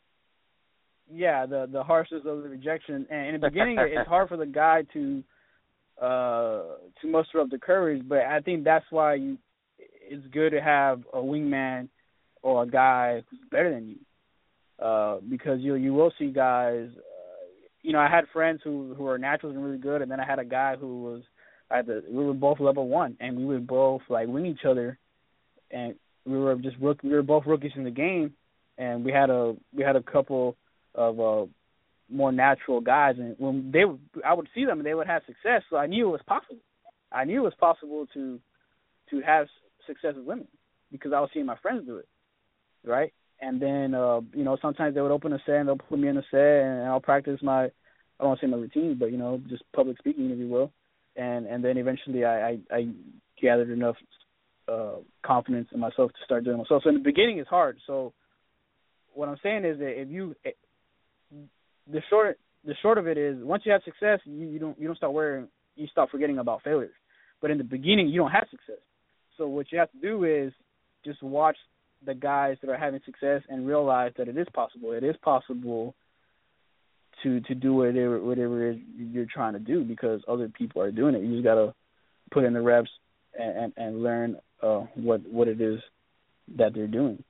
Yeah, the harshness of the rejection, and in the beginning, it's hard for the guy to muster up the courage. But I think that's why it's good to have a wingman or a guy who's better than you. Because you will see guys, you know, I had friends who were naturals and really good, and then I had a guy who was, we were both level 1, and we would both like wing each other, and we were both rookies in the game, and we had a couple of more natural guys, and when I would see them and they would have success, so I knew it was possible. I knew it was possible to have success with women because I was seeing my friends do it, right? And then, you know, sometimes they would open a set and they'll put me in a set and I'll practice I don't want to say my routine, but, you know, just public speaking, if you will. And then eventually I gathered enough confidence in myself to start doing it myself. So in the beginning it's hard. So what I'm saying is that the short of it is once you have success, you don't start worrying, you start forgetting about failures. But in the beginning you don't have success. So what you have to do is just watch the guys that are having success and realize that it is possible. It is possible to do whatever it is you're trying to do because other people are doing it. You just got to put in the reps and learn what it is that they're doing.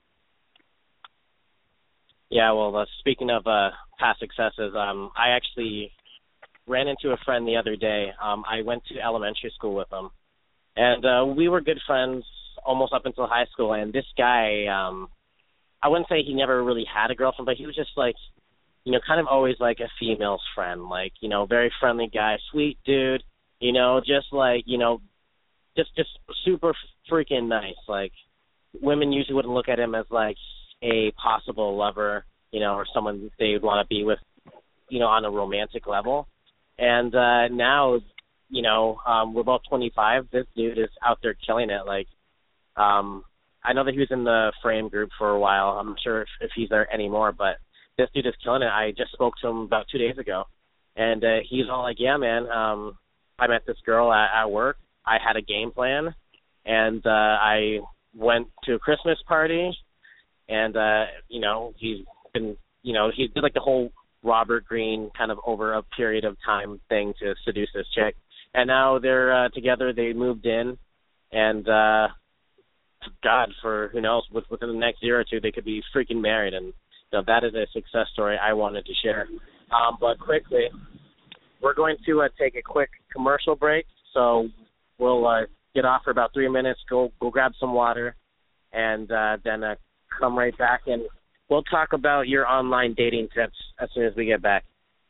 Yeah, well, speaking of past successes, I actually ran into a friend the other day. I went to elementary school with him, and we were good friends almost up until high school. And this guy, I wouldn't say he never really had a girlfriend, but he was just like, you know, kind of always like a female's friend, like, you know, very friendly guy, sweet dude, you know, just like, you know, just super freaking nice. Like, women usually wouldn't look at him as like a possible lover, you know, or someone they would want to be with, you know, on a romantic level. And now, you know, we're both 25. This dude is out there killing it. Like, I know that he was in the Frame group for a while. I'm not sure if he's there anymore, but this dude is killing it. I just spoke to him about 2 days ago, and he's all like, yeah, man, I met this girl at work. I had a game plan, and I went to a Christmas party, and, you know, he's been, you know, he did like the whole Robert Greene kind of over a period of time thing to seduce this chick. And now they're together. They moved in, and God, for who knows, within the next year or two, they could be freaking married. And you know, that is a success story I wanted to share. But quickly, we're going to take a quick commercial break. So we'll get off for about 3 minutes, go grab some water, and then come right back, and we'll talk about your online dating tips as soon as we get back.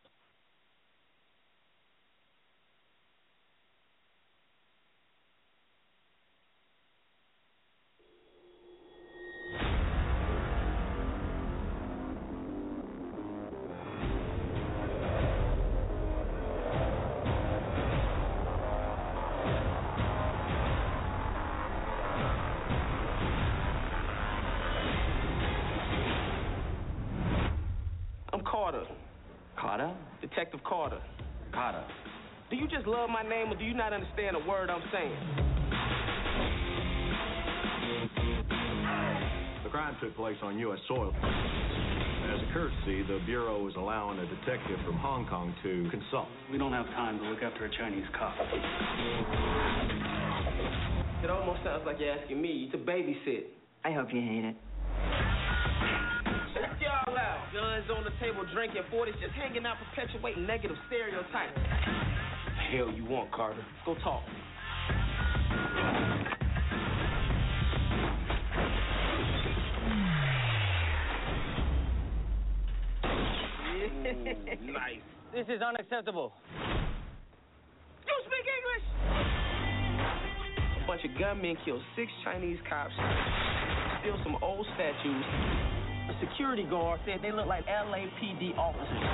Carter? Detective Carter. Carter. Do you just love my name, or do you not understand a word I'm saying? The crime took place on U.S. soil. As a courtesy, the Bureau is allowing a detective from Hong Kong to consult. We don't have time to look after a Chinese cop. It almost sounds like you're asking me to babysit. I hope you hate it. Check y'all out. Guns on the table, drinking 40s, just hanging out, perpetuating negative stereotypes. The hell you want, Carter? Let's go talk. Nice. This is unacceptable. You speak English? A bunch of gunmen killed 6 Chinese cops, steal some old statues. A security guard said they look like LAPD officers.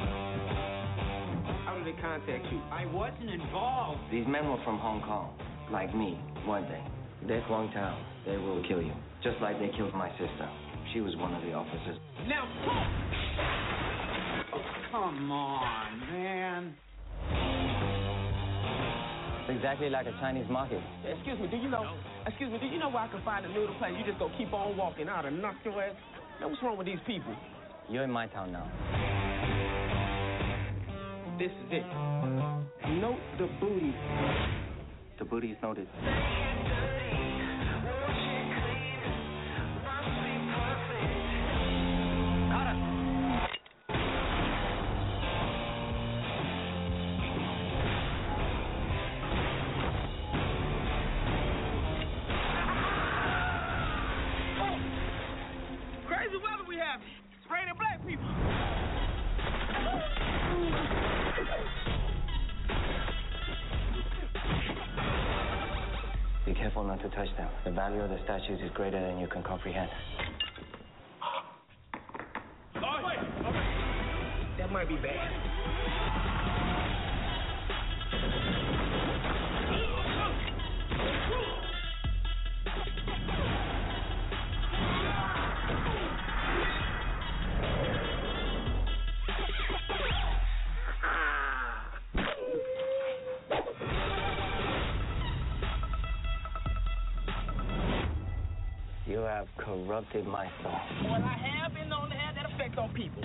How did they contact you? I wasn't involved. These men were from Hong Kong, like me, weren't they? They're Guangtown. They will kill you, just like they killed my sister. She was one of the officers. Now, oh, come on, man. It's exactly like a Chinese market. Excuse me, do you know where I can find a noodle place? You just go keep on walking out and knock your ass. Now, what's wrong with these people? You're in my town now. This is it. Note the booty. The booty is noted. Crazy weather we have. It's raining black people. Be careful not to touch them. The value of the statues is greater than you can comprehend. That might be bad. You have corrupted my soul. What I have been known to have that effect on people.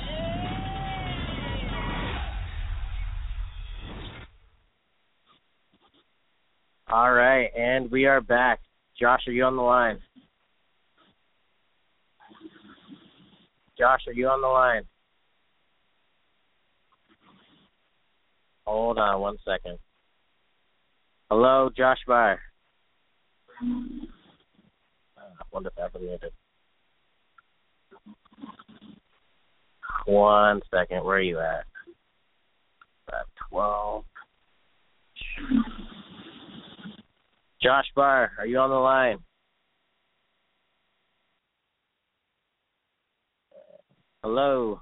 All right, and we are back. Josh, are you on the line? Josh, are you on the line? Hold on 1 second. Hello, Josh Barr. I wonder if that's muted. 1 second. Where are you at? At 12. Josh Barr, are you on the line? Hello.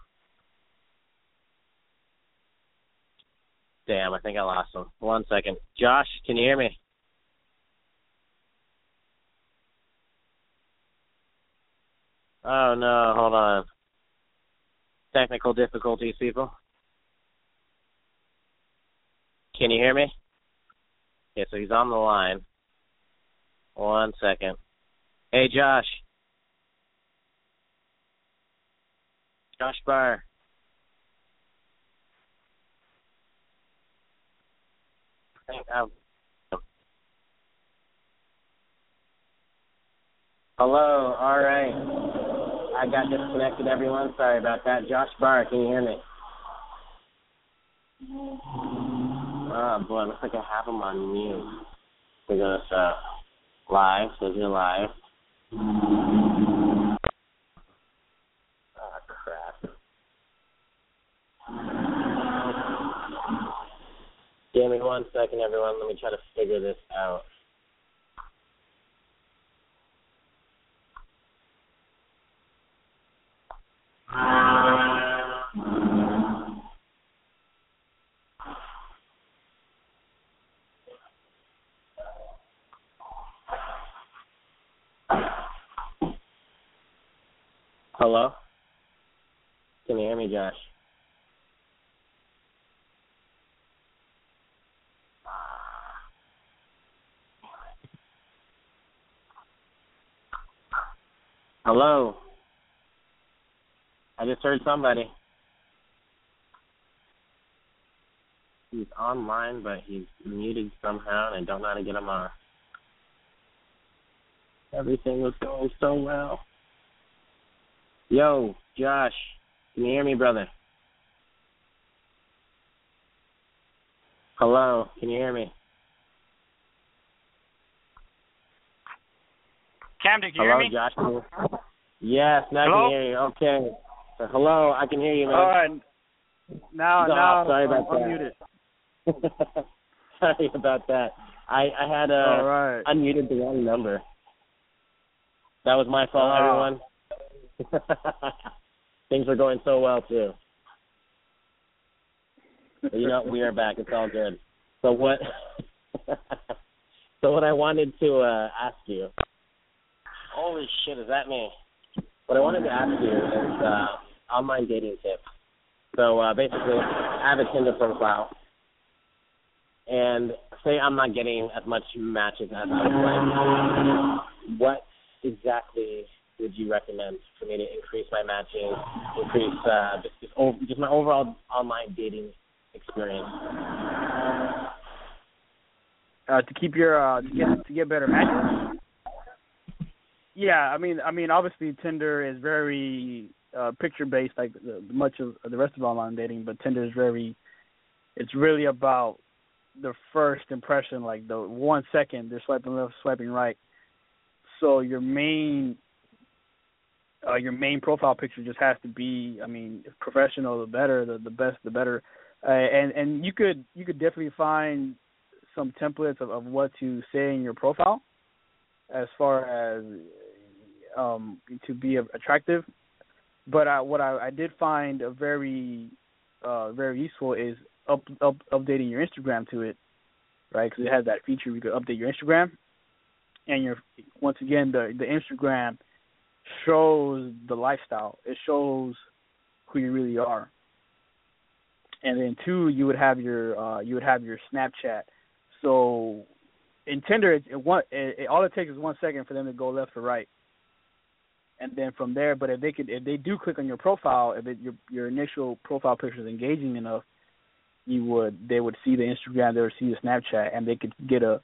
Damn, I think I lost him. 1 second. Josh, can you hear me? Oh, no, hold on. Technical difficulties, people. Can you hear me? Yeah, so he's on the line. 1 second. Hey, Josh. Josh Barr. Hello, all right. I got disconnected, everyone. Sorry about that. Josh Barr, can you hear me? Oh, boy, looks like I have him on mute. We're going to start live, says you're live. Oh, crap. Give me 1 second, everyone. Let me try to figure this out. Hello? Can you hear me, Josh? Hello? I just heard somebody. He's online, but he's muted somehow, and I don't know how to get him on. Everything was going so well. Yo, Josh, can you hear me, brother? Hello, can you hear me? Camden, can you hear me? Hello, Josh. Yes, now hello? I can hear you. Okay. Hello, I can hear you, man. All right. Now sorry about I'm that. muted. Sorry about that. I had unmuted the wrong number. That was my fault, everyone. Things are going so well, too. But you know, we are back. It's all good. So what I wanted to ask you, holy shit, is that me? What I wanted to ask you is online dating tips. So basically, I have a Tinder profile, and say I'm not getting as much matches as I would like. What exactly would you recommend for me to increase my matching, increase just my overall online dating experience? To keep your to get better matches. Yeah, I mean, obviously Tinder is very picture based, like much of the rest of online dating. But Tinder is it's really about the first impression, like the 1 second they're swiping left, swiping right. So your main profile picture just has to be, I mean, professional, the better, the best, the better. And you could definitely find some templates of what to say in your profile as far as to be attractive. But what I did find very useful is updating your Instagram to it, right? Because it has that feature where you could update your Instagram, and once again the Instagram shows the lifestyle. It shows who you really are. And then 2, you would have your Snapchat. So in Tinder, all it takes is 1 second for them to go left or right, and then from there. But if they do click on your profile, if your initial profile picture is engaging enough, they would see the Instagram, they would see the Snapchat, and they could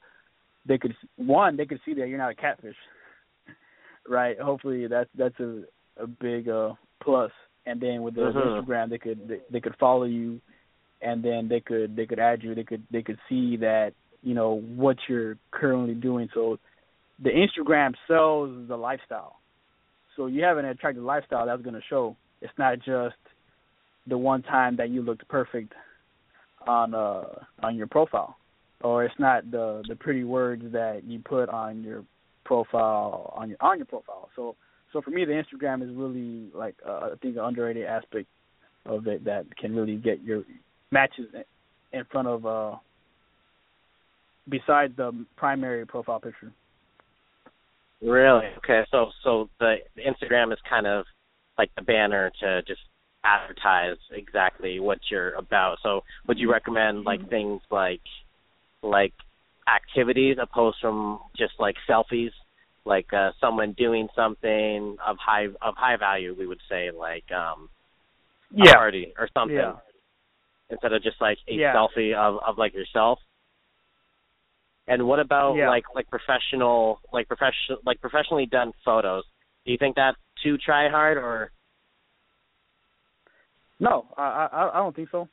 see that you're not a catfish, right? Hopefully that's a big plus. And then with the Instagram, they could follow you, and then they could add you. They could see that, you know, what you're currently doing. So the Instagram sells the lifestyle. So you have an attractive lifestyle, that's going to show. It's not just the one time that you looked perfect on your profile, or it's not the pretty words that you put on your profile on your profile. So for me, the Instagram is really like I think an underrated aspect of it that can really get your matches in front of besides the primary profile picture. Really? Okay. So the Instagram is kind of like the banner to just advertise exactly what you're about. So would you recommend like things like activities opposed from just like selfies, like someone doing something of high value, we would say, like a party or something, instead of just like a selfie of like yourself? And what about like professionally done photos? Do you think that's too try hard, or? No, I don't think so.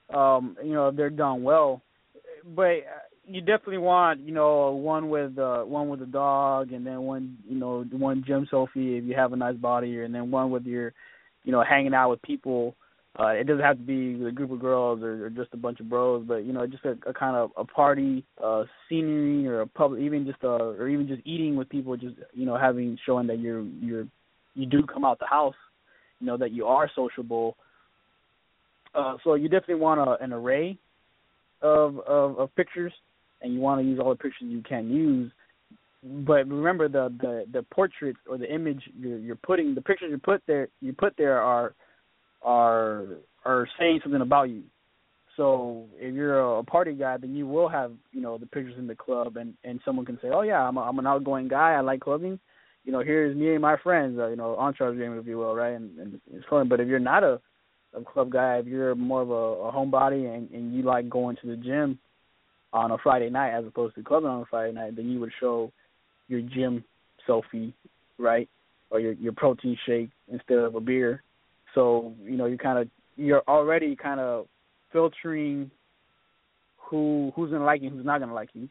if they're done well. But you definitely want, one with a dog, and then one gym Sophie if you have a nice body, and then one with your, hanging out with people. It doesn't have to be a group of girls or just a bunch of bros, but just a kind of a party, scenery, or a public, even just eating with people, just showing that you do come out the house, that you are sociable. So you definitely want an array of pictures, and you want to use all the pictures you can use. But remember, the portrait or the image you're putting, the pictures you put there are saying something about you. So if you're a party guy, then you will have the pictures in the club, and someone can say, oh yeah, I'm an outgoing guy, I like clubbing. Here's me and my friends, entourage game, if you will, right? And it's fun. But if you're not a club guy, if you're more of a homebody and you like going to the gym on a Friday night as opposed to clubbing on a Friday night, then you would show your gym selfie, right? Or your protein shake instead of a beer. So, you're already kind of filtering who's going to like you, who's not going to like you.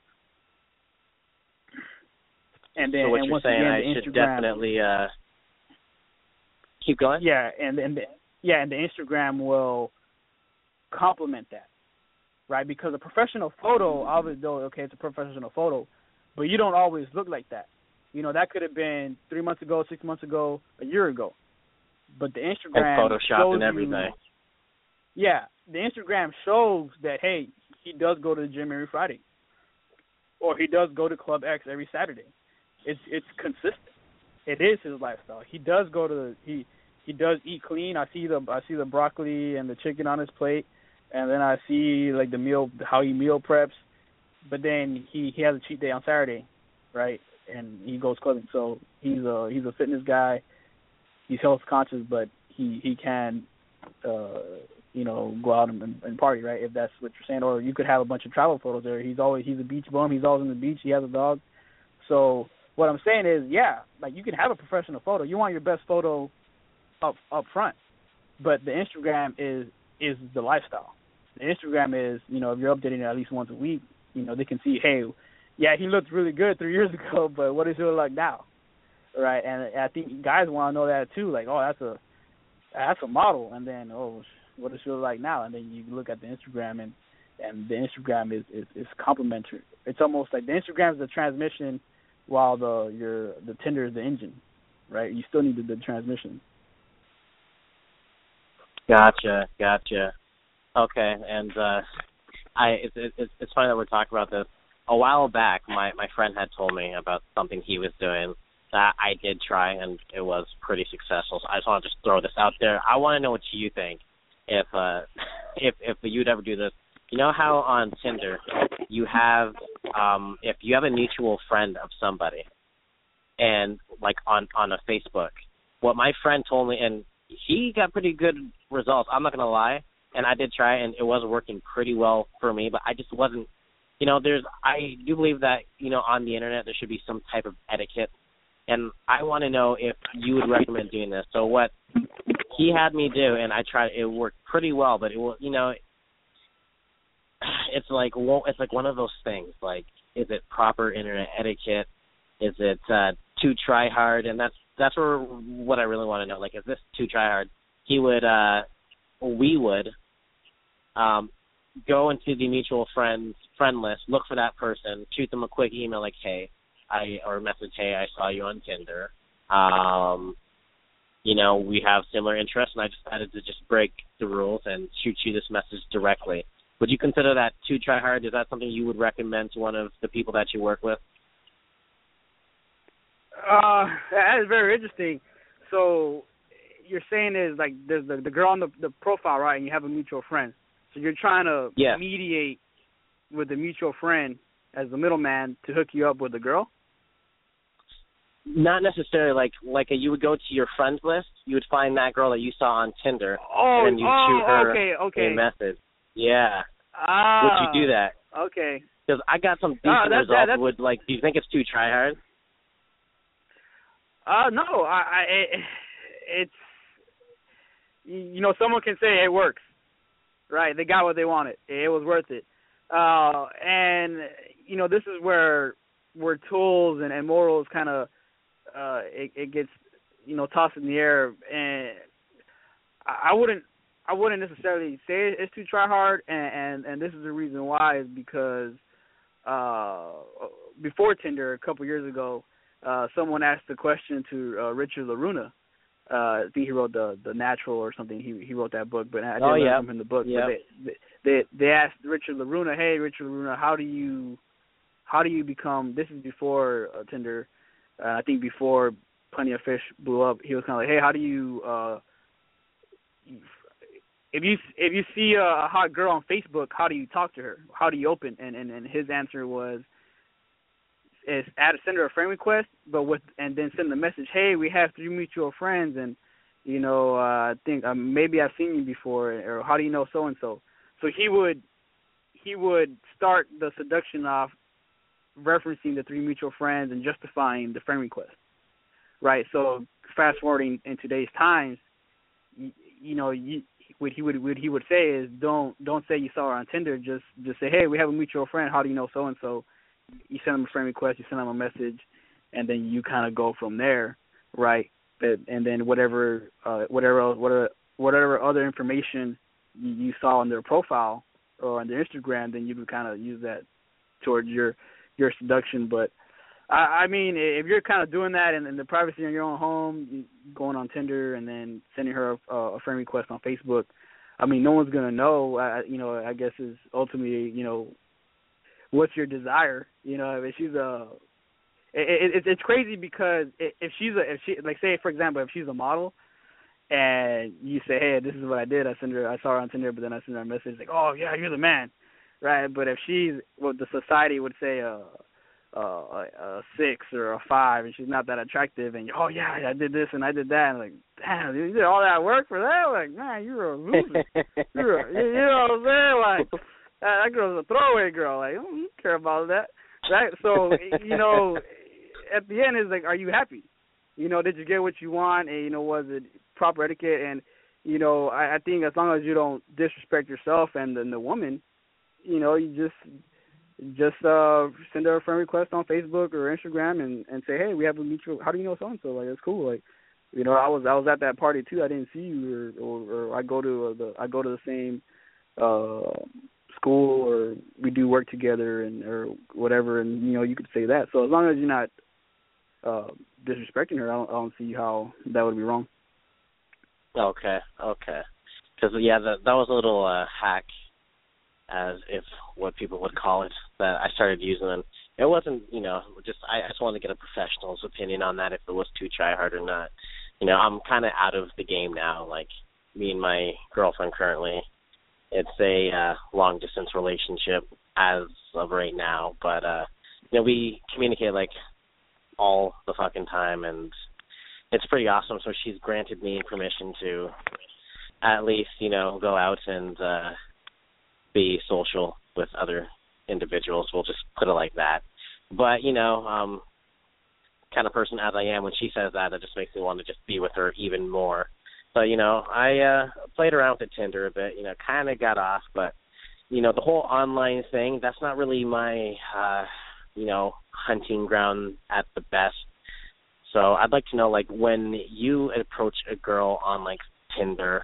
And then, so what and you're once saying, again, I the should Instagram, definitely keep going? Yeah, and the Instagram will complement that, right? Because a professional photo, obviously, okay, it's a professional photo, but you don't always look like that. That could have been 3 months ago, 6 months ago, a year ago. But the Instagram and Photoshop and everything. Yeah, the Instagram shows that, hey, he does go to the gym every Friday, or he does go to Club X every Saturday. It's consistent. It is his lifestyle. He does go to he does eat clean. I see the broccoli and the chicken on his plate, and then I see like the meal, how he meal preps. But then he has a cheat day on Saturday, right? And he goes clubbing. So he's a fitness guy. He's health conscious, but he can go out and party, right? If that's what you're saying. Or you could have a bunch of travel photos there. He's a beach bum. He's always on the beach. He has a dog. So what I'm saying is, yeah, like you can have a professional photo. You want your best photo up front, but the Instagram is the lifestyle. The Instagram is, if you're updating it at least once a week, they can see, hey, yeah, he looked really good 3 years ago, but what does he look like now, right? And I think guys want to know that too, like, oh, that's a model, and then, oh, what does she look like now? And then you look at the Instagram, and the Instagram is complementary. It's almost like the Instagram is the transmission, while the Tinder is the engine, right? You still need the transmission. Gotcha. Okay, and it's funny that we're talking about this. A while back, my friend had told me about something he was doing that I did try, and it was pretty successful. So I just want to just throw this out there. I want to know what you think. If you'd ever do this, how on Tinder you have if you have a mutual friend of somebody, and like on a Facebook, what my friend told me, and he got pretty good results. I'm not gonna lie, and I did try, and it was working pretty well for me. But I just wasn't, I do believe that on the internet there should be some type of etiquette, and I want to know if you would recommend doing this. So what he had me do, and I tried, it worked pretty well, but it was, it's like one of those things. Like, is it proper internet etiquette? Is it too try hard? And that's what I really want to know. Like, is this too try hard? We would go into the mutual friend list, look for that person, shoot them a quick email like, hey, or message, hey, I saw you on Tinder. We have similar interests, and I decided to just break the rules and shoot you this message directly. Would you consider that too try hard? Is that something you would recommend to one of the people that you work with? That is very interesting. So you're saying is like there's the girl on the profile, right, and you have a mutual friend. So you're trying to mediate with the mutual friend as the middleman to hook you up with the girl? Not necessarily. Like you would go to your friends list. You would find that girl that you saw on Tinder, and then you'd shoot her a message. Yeah. Would you do that? Okay. Because I got some decent results. Do you think it's too try hard? No. It's someone can say it works, right? They got what they wanted. It was worth it. And this is where tools and morals kind of it gets tossed in the air, and I wouldn't necessarily say it's too try hard, and this is the reason why is because before Tinder a couple years ago, someone asked the question to Richard Loruna. I think he wrote the Natural or something. He wrote that book, but I didn't learn from him in the book. Yeah. But they asked Richard Loruna, "Hey, Richard Loruna, how do you become?" This is before Tinder. I think before Plenty of Fish blew up. He was kind of like, "Hey, how do you if you see a hot girl on Facebook, how do you talk to her? How do you open?" And his answer was, send her a friend request, and then send the message, "Hey, we have 3 mutual friends, and I think maybe I've seen you before, or how do you know so and so?" So he would start the seduction off referencing the 3 mutual friends and justifying the friend request, right? So fast forwarding in today's times, what he would say is don't say you saw her on Tinder, just say, "Hey, we have a mutual friend. How do you know so and so?" You send them a friend request, you send them a message, and then you kind of go from there, right? And then whatever other information you saw on their profile or on their Instagram, then you would kind of use that towards your seduction. But I mean, if you're kind of doing that in the privacy of your own home, going on Tinder and then sending her a friend request on Facebook, I mean, no one's gonna know. I guess is ultimately, what's your desire? If she's it's crazy because if she like, say for example, if she's a model and you say, "Hey, this is what I did. I saw her on Tinder, but then I sent her a message like, 'Oh yeah, you're the man,' right?" But if she's what the society would say a 6 or a 5, and she's not that attractive, and "Oh yeah, I did this and I did that," and like, "Damn, you did all that work for that?" Like, man, you're a loser. You know what I'm saying? Like, that girl's a throwaway girl. Like, I don't care about that, right? So, at the end, it's like, are you happy? Did you get what you want? And, was it proper etiquette? And, I think as long as you don't disrespect yourself and the woman, you just send her a friend request on Facebook or Instagram and say, "Hey, we have a mutual. How do you know so and so?" Like, it's cool. Like, I was at that party too. I didn't see you, or I go to the same school, or we do work together, or whatever, and you could say that. So as long as you're not disrespecting her, I don't see how that would be wrong. Okay. Because that was a little hack, as if what people would call it, that I started using, and it wasn't I just wanted to get a professional's opinion on that, if it was too try hard or not. I'm kind of out of the game now. Like, me and my girlfriend currently, it's a long-distance relationship as of right now, but, we communicate, like, all the fucking time, and it's pretty awesome. So she's granted me permission to at least, go out and be social with other individuals. We'll just put it like that. But, kind of person as I am, when she says that, it just makes me want to just be with her even more. So, I played around with Tinder a bit, kind of got off, but, the whole online thing, that's not really my, hunting ground at the best. So I'd like to know, like, when you approach a girl on, like, Tinder,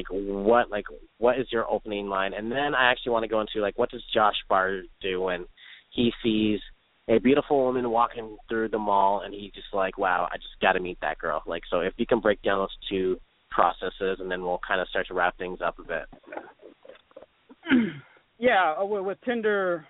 what is your opening line? And then I actually want to go into, like, what does Josh Barr do when he sees a beautiful woman walking through the mall and he's just like, wow, I just got to meet that girl. Like, so if you can break down those two processes, and then we'll kind of start to wrap things up a bit. Yeah, with Tinder,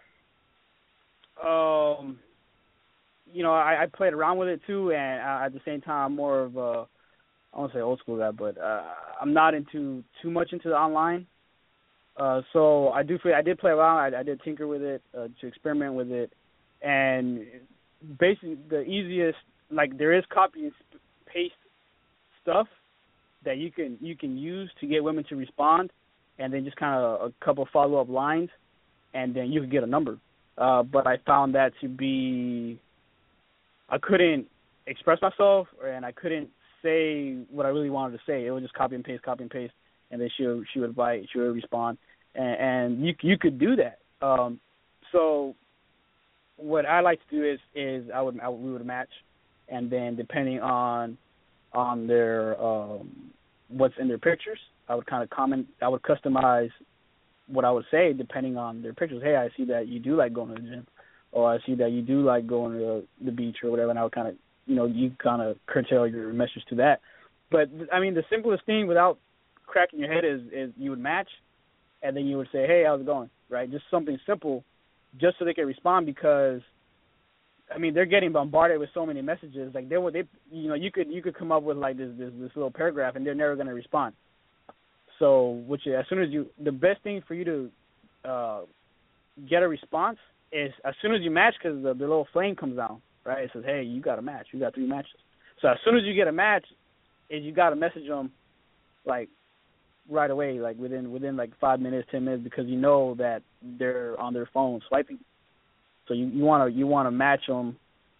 I played around with it too, and at the same time, I'm more of a, I won't say old school guy, but I'm not too much into the online. So I did play around. I did tinker with it to experiment with it, and basically the easiest, like, there is copy and paste stuff that you can use to get women to respond, and then just kind of a couple follow-up lines, and then you can get a number. But I found that to be, I couldn't express myself, and I couldn't say what I really wanted to say. It was just copy and paste, and then she would respond. and you could do that. So what I like to do is we would match, and then depending on their what's in their pictures, I would kind of comment. I would customize what I would say depending on their pictures. Hey, I see that you do like going to the gym, or I see that you do like going to the beach or whatever, and I would kind of, you kind of curtail your message to that. But, I mean, the simplest thing without cracking your head is you would match, and then you would say, hey, how's it going, right? Just something simple just so they can respond, because, I mean, they're getting bombarded with so many messages. Like, you could come up with, like, this little paragraph, and they're never going to respond. So, as soon as the best thing for you to get a response is as soon as you match, because the little flame comes down, right? It says, hey, you got a match. You got 3 matches. So as soon as you get a match, you got to message them, like, right away, like within like 5 minutes, 10 minutes, because you know that they're on their phone swiping. So you want to match them.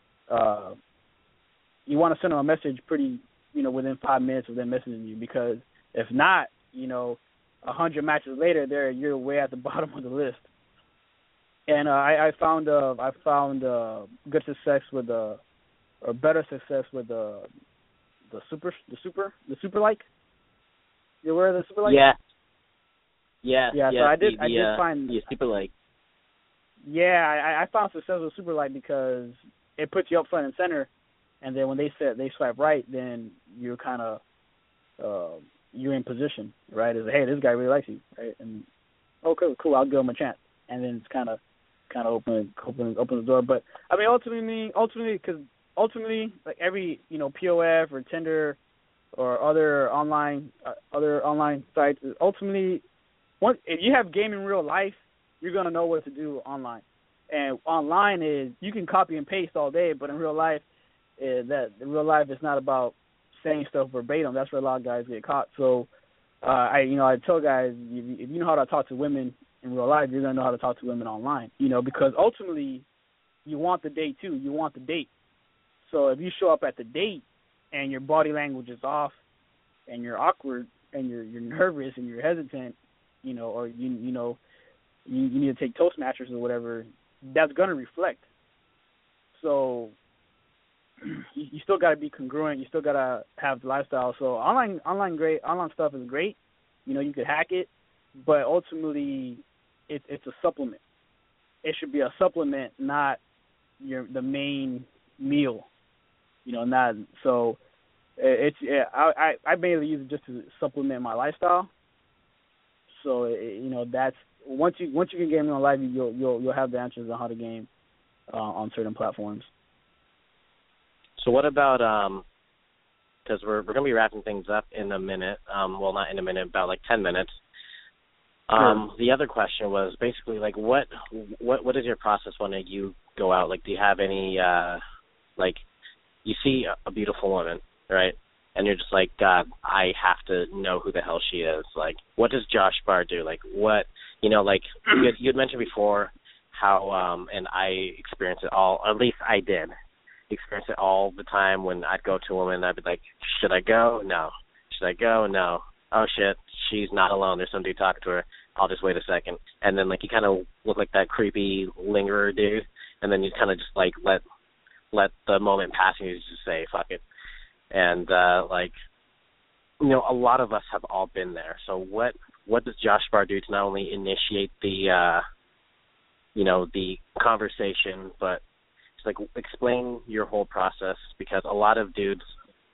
You want to send them a message pretty, within 5 minutes of them messaging you, because if not, 100 matches later, you're way at the bottom of the list. And I found good success with or better success with the super like. You aware of the super like? Yeah. So I did find the super like. Yeah, I found success with super like because it puts you up front and center, and then when they swipe right, then you're kind of you're in position, right? It's hey, this guy really likes you, right? And okay, cool, I'll give him a chance, and then it's kind of open the door. But I mean, ultimately, like every POF or Tinder or other online sites, ultimately, if you have game in real life, you're gonna know what to do online. And online is you can copy and paste all day, but in real life, is not about saying stuff verbatim. That's where a lot of guys get caught. So I tell guys, if you know how to talk to women in real life, you're gonna know how to talk to women online. Because ultimately, you want the date too. You want the date. So if you show up at the date and your body language is off, and you're awkward, and you're nervous and you're hesitant, or you need to take Toastmasters or whatever, that's gonna reflect. So you still got to be congruent. You still got to have the lifestyle. So online stuff is great. You could hack it, but ultimately, it's a supplement. It should be a supplement, not the main meal. Not so. I mainly use it just to supplement my lifestyle. So that's once you can game in life, you'll have the answers on how to game on certain platforms. So what about because we're going to be wrapping things up in a minute. Well, not in a minute, about like 10 minutes. Sure. The other question was basically like what is your process when you go out? Like, do you have any like you see a beautiful woman, right? And you're just like, God, I have to know who the hell she is. Like, what does Josh Barr do? Like, what like you had mentioned before how and I experienced it all. Or at least I did. Experience it all the time when I'd go to a woman, I'd be like, should I go? No. Should I go? No. Oh, shit, she's not alone. There's somebody talking to her. I'll just wait a second. And then, like, you kind of look like that creepy lingerer dude, and then you kind of just, like, let the moment pass and you just say, fuck it. And, a lot of us have all been there. So what does Josh Barr do to not only initiate the, the conversation, but like explain your whole process, because a lot of dudes,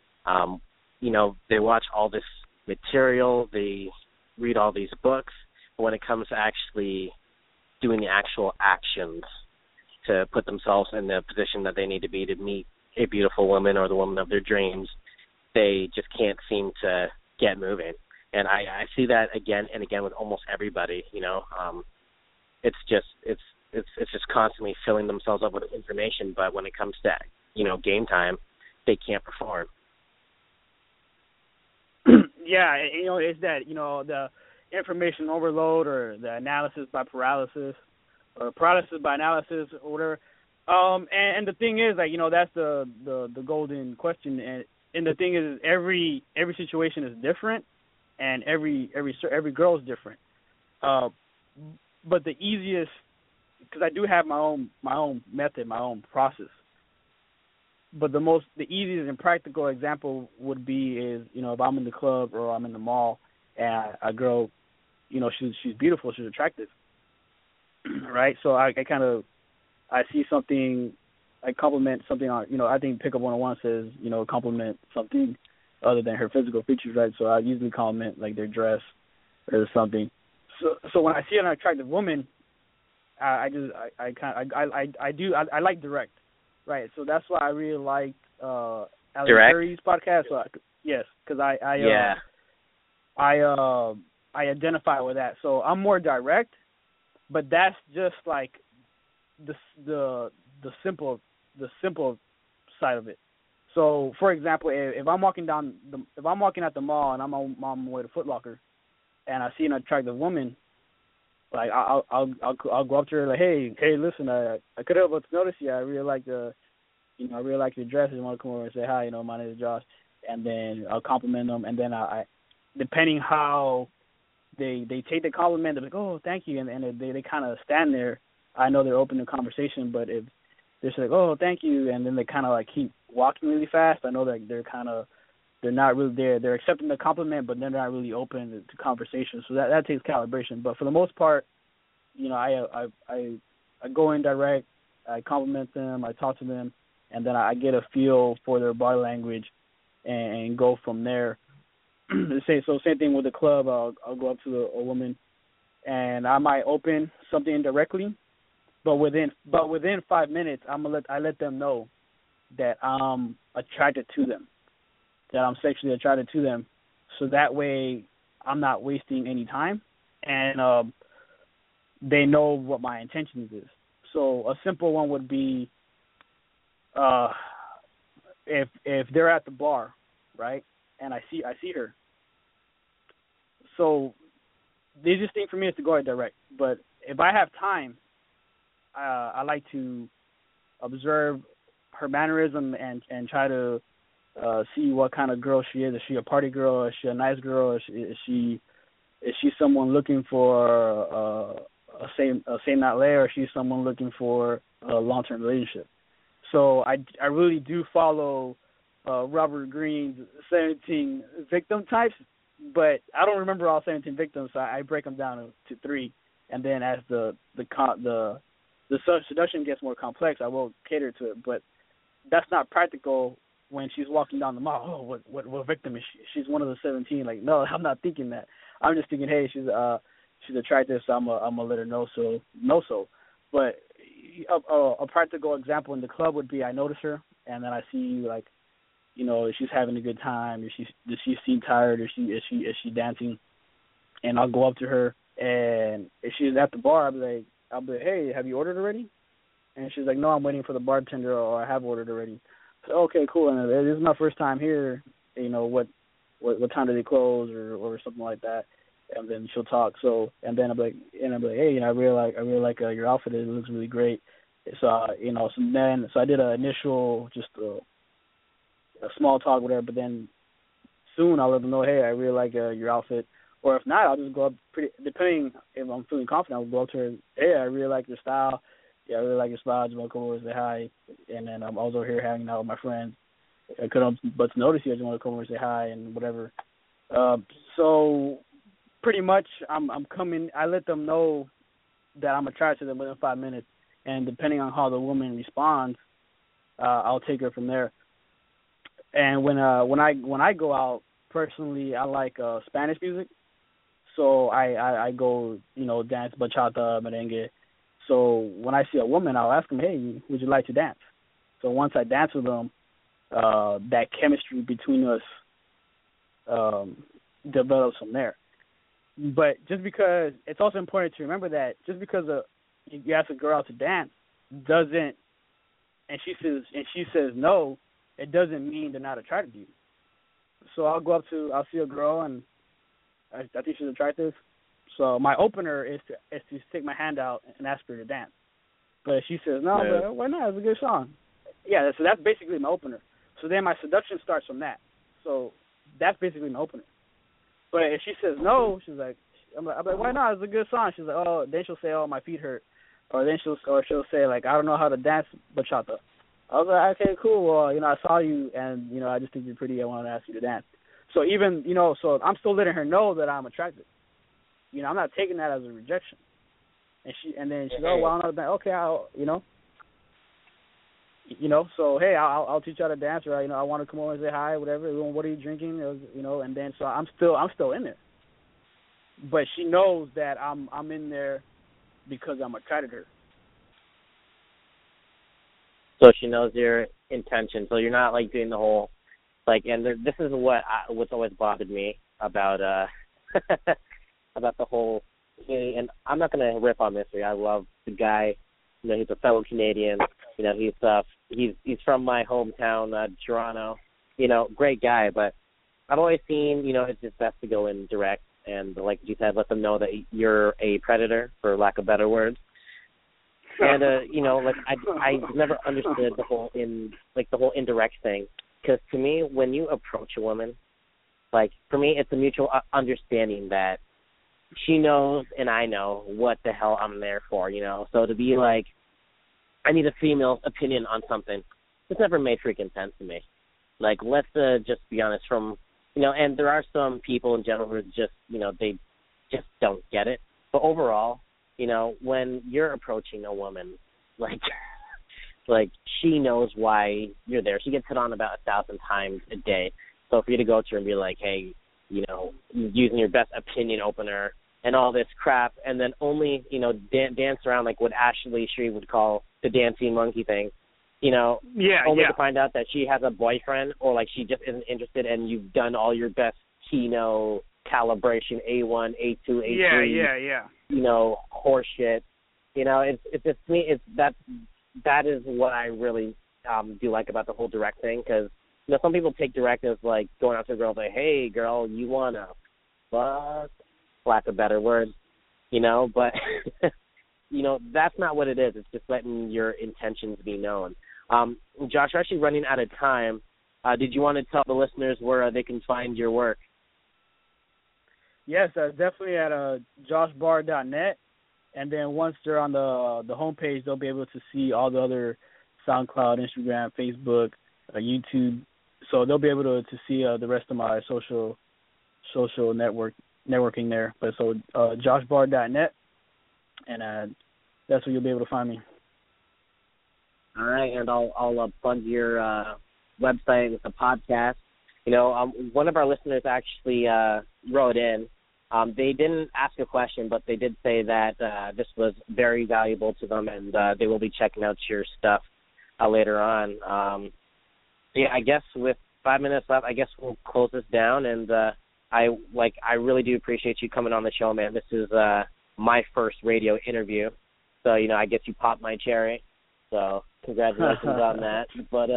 they watch all this material, they read all these books, but when it comes to actually doing the actual actions to put themselves in the position that they need to be to meet a beautiful woman or the woman of their dreams, they just can't seem to get moving. And I see that again and again with almost everybody. It's just constantly filling themselves up with information, but when it comes to, game time, they can't perform. Yeah, it's that, the information overload or the analysis by paralysis or paralysis by analysis or whatever. And the thing is, like, that's the golden question. And the thing is, every situation is different, and every girl is different. but the easiest, because I do have my own method, my own process. But the easiest and practical example would be if I'm in the club or I'm in the mall and a girl, she's beautiful, she's attractive, right? So I see something, I compliment something on, I think Pickup 101 says, compliment something other than her physical features, right? So I usually compliment like their dress or something. So when I see an attractive woman, I like direct, right? So that's why I really like Alan Curry's podcast. So yes, because I identify with that. So I'm more direct, but that's just like the simple side of it. So for example, if I'm walking at the mall and I'm on my way to Foot Locker, and I see an attractive woman, like I'll go up to her like, hey, listen, I couldn't help but notice you. I really like your dress. I want to come over and say hi. My name is Josh, and then I'll compliment them, and then I depending how they take the compliment, they're like, oh, thank you, and they kind of stand there. I know they're open to conversation, but if they're just like, oh, thank you, and then they kind of like keep walking really fast, I know that they're not really there. They're accepting the compliment, but they're not really open to conversation. So that takes calibration. But for the most part, I go in direct, I compliment them, I talk to them, and then I get a feel for their body language and go from there. Same thing with the club. I'll go up to a woman, and I might open something indirectly, but within 5 minutes, I let them know that I'm attracted to them, that I'm sexually attracted to them, so that way I'm not wasting any time, and they know what my intentions is. So a simple one would be if they're at the bar, right, and I see her. So the easiest thing for me is to go out direct. But if I have time, I like to observe her mannerism and try to see what kind of girl she is. Is she a party girl? Is she a nice girl? Is she someone looking for a same night layer? Or is she someone looking for a long-term relationship? So I really do follow Robert Greene's 17 victim types, but I don't remember all 17 victims, so I break them down to 3, and then as the seduction gets more complex, I will cater to it. But that's not practical when she's walking down the mall. Oh, what victim is she? She's one of the 17. Like, no, I'm not thinking that. I'm just thinking, hey, she's attractive, so I'm gonna let her know. But a practical example in the club would be I notice her, and then I see like, if she's having a good time, does she seem tired, is she dancing, and I'll go up to her, and if she's at the bar, I'll be like, hey, have you ordered already? And she's like, no, I'm waiting for the bartender, or I have ordered already. So, okay, cool. And this is my first time here. What time do they close, or something like that? And then she'll talk. So, and then I'm like, hey, I really like your outfit. It looks really great. So, so I did an initial just a small talk with her, but then soon I'll let them know, hey, I really like your outfit. Or if not, I'll just go up depending if I'm feeling confident, I'll go up to her, hey, I really like your style. Yeah, I really like your style. I just want to come over and say hi. And then I'm also here hanging out with my friends. I couldn't but to notice you. I just want to come over and say hi and whatever. So pretty much I'm coming. I let them know that I'm attracted to them within 5 minutes. And depending on how the woman responds, I'll take her from there. And when I go out, personally, I like Spanish music. So I go, dance bachata, merengue. So when I see a woman, I'll ask them, hey, would you like to dance? So once I dance with them, that chemistry between us develops from there. But just because it's also important to remember that just because you ask a girl out to dance and she says no, it doesn't mean they're not attracted to you. So I'll see a girl and I think she's attractive. So my opener is to stick my hand out and ask her to dance. But if she says no, but why not? It's a good song. Yeah, so that's basically my opener. So then my seduction starts from that. So that's basically my opener. But if she says no, she's like, I'm like, why not? It's a good song. She's like, oh. Then she'll say, oh, my feet hurt, or then she'll say like, I don't know how to dance bachata. I was like, okay, cool. Well, I saw you, and I just think you're pretty. I want to ask you to dance. So even so I'm still letting her know that I'm attracted. I'm not taking that as a rejection. And then she's oh, well, I'm not dance. Okay, I'll so hey, I'll teach you how to dance, or I want to come over and say hi, whatever. What are you drinking? And then so I'm still in there. But she knows that I'm in there because I'm attracted to her. So she knows your intention. So you're not like doing the whole and this is what's always bothered me about about the whole community. And I'm not gonna rip on Mystery. I love the guy. He's a fellow Canadian. He's from my hometown, Toronto. Great guy. But I've always seen, it's just best to go in direct and, like you said, let them know that you're a predator, for lack of better words. And I never understood the whole indirect thing, because to me, when you approach a woman, for me, it's a mutual understanding that she knows and I know what the hell I'm there for, So to be like, I need a female's opinion on something, it's never made freaking sense to me. Let's just be honest. And there are some people in general who just, they just don't get it. But overall, when you're approaching a woman, she knows why you're there. She gets hit on about 1,000 times a day. So for you to go to her and be like, hey, using your best opinion opener and all this crap, and then only, dance around like what Ashley Shreve would call the dancing monkey thing, only to find out that she has a boyfriend, or she just isn't interested, and you've done all your best Keno calibration, A1, A2, A3, horse shit. It's just me. That is what I really do like about the whole direct thing, because some people take direct as like going out to a girl and say, hey girl, you wanna fuck, lack of better words, but that's not what it is. It's just letting your intentions be known. Josh, we're actually running out of time. Did you want to tell the listeners where they can find your work? Yes, definitely at joshbarr.net. And then once they're on the homepage, they'll be able to see all the other SoundCloud, Instagram, Facebook, YouTube. So they'll be able to see the rest of my social networking there. But so joshbarr.net, and that's where you'll be able to find me. All right, and I'll plug your website with the podcast. One of our listeners actually wrote in. They didn't ask a question, but they did say that this was very valuable to them, and they will be checking out your stuff later on. I guess with 5 minutes left, I guess we'll close this down. And I really do appreciate you coming on the show, man. This is my first radio interview, so I guess you popped my cherry. So congratulations on that. But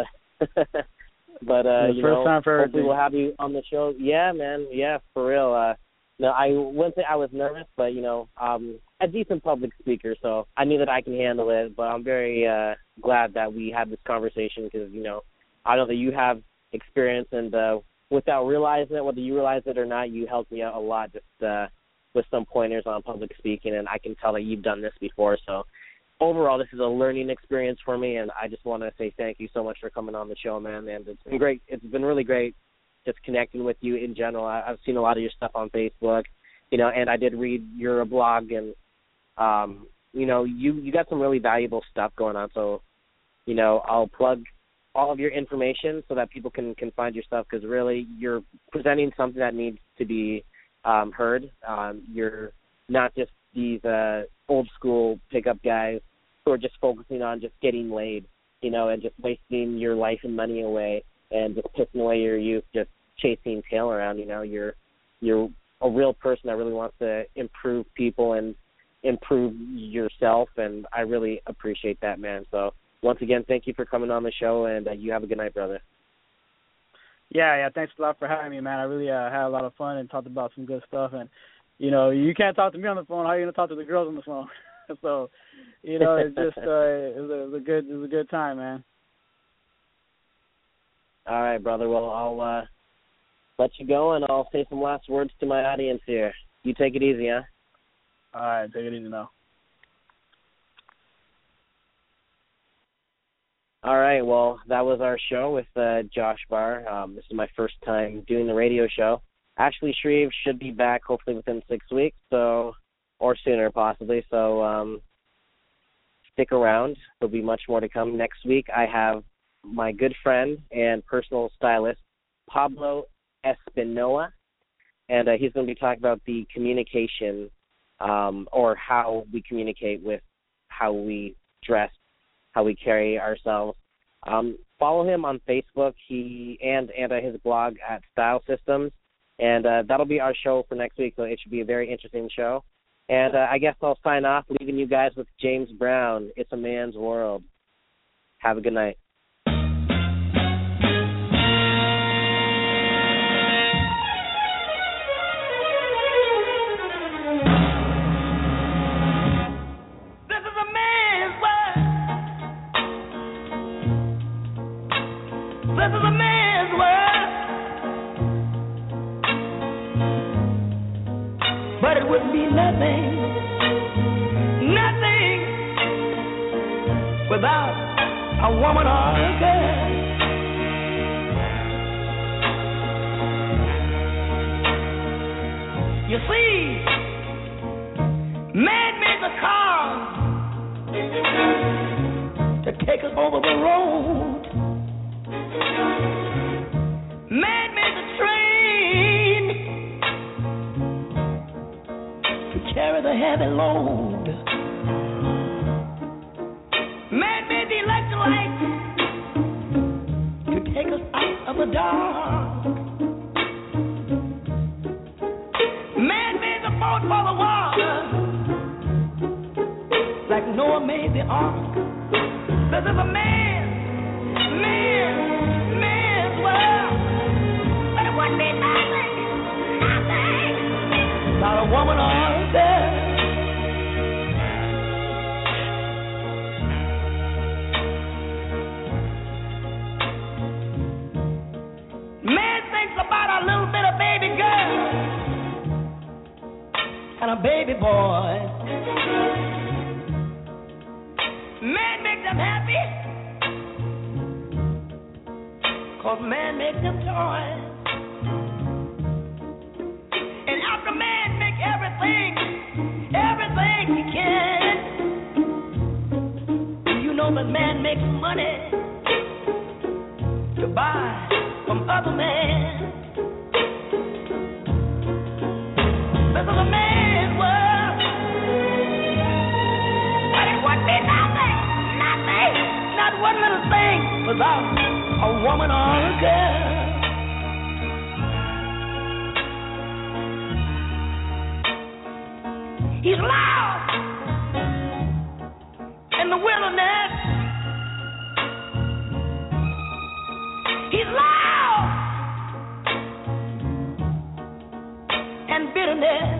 first time for hopefully we'll have you on the show. Yeah, man. Yeah, for real. No, I wouldn't say I was nervous, but, a decent public speaker, so I knew that I can handle it. But I'm very glad that we had this conversation because, I know that you have experience, and without realizing it, whether you realize it or not, you helped me out a lot just with some pointers on public speaking, and I can tell that you've done this before. So overall, this is a learning experience for me, and I just want to say thank you so much for coming on the show, man. And it's been great. It's been really great just connecting with you in general. I've seen a lot of your stuff on Facebook, and I did read your blog, and, you got some really valuable stuff going on. So, I'll plug all of your information so that people can find your stuff, because really you're presenting something that needs to be heard. You're not just these old school pickup guys who are just focusing on just getting laid, and just wasting your life and money away and just pissing away your youth, just chasing tail around. You're a real person that really wants to improve people and improve yourself, and I really appreciate that, man. So once again, thank you for coming on the show, and you have a good night, brother. Yeah, thanks a lot for having me, man. I really had a lot of fun and talked about some good stuff. And, you can't talk to me on the phone. How are you going to talk to the girls on the phone? So, it's just it was a good time, man. All right, brother. Well, I'll let you go, and I'll say some last words to my audience here. You take it easy, huh? All right, take it easy now. All right, well, that was our show with Josh Barr. This is my first time doing the radio show. Ashley Shreve should be back hopefully within 6 weeks, or sooner possibly. So stick around. There'll be much more to come. Next week I have my good friend and personal stylist, Pablo Espinoa, and he's going to be talking about the communication or how we communicate with how we dress, how we carry ourselves. Follow him on Facebook and his blog at Style Systems, and that'll be our show for next week, so it should be a very interesting show. And I guess I'll sign off, leaving you guys with James Brown, It's a Man's World. Have a good night. This is a man's world, but it would be nothing without a woman or a girl. You see, man made the car to take us over the road. Man made the train to carry the heavy load. Man made the electric light to take us out of the dark. Man made the boat for the water, like Noah made the ark. This is a man's world. But it wouldn't be nothing without a woman or a girl. Man thinks about a little bit of baby girl and a baby boy. Man makes them happy, 'cause man makes them toys. And after man make everything he can, you know that man makes money to buy from other men. This is a man's world, but it would be nothing, not one little thing without a woman or a girl. He's lost in the wilderness. He's lost in bitterness.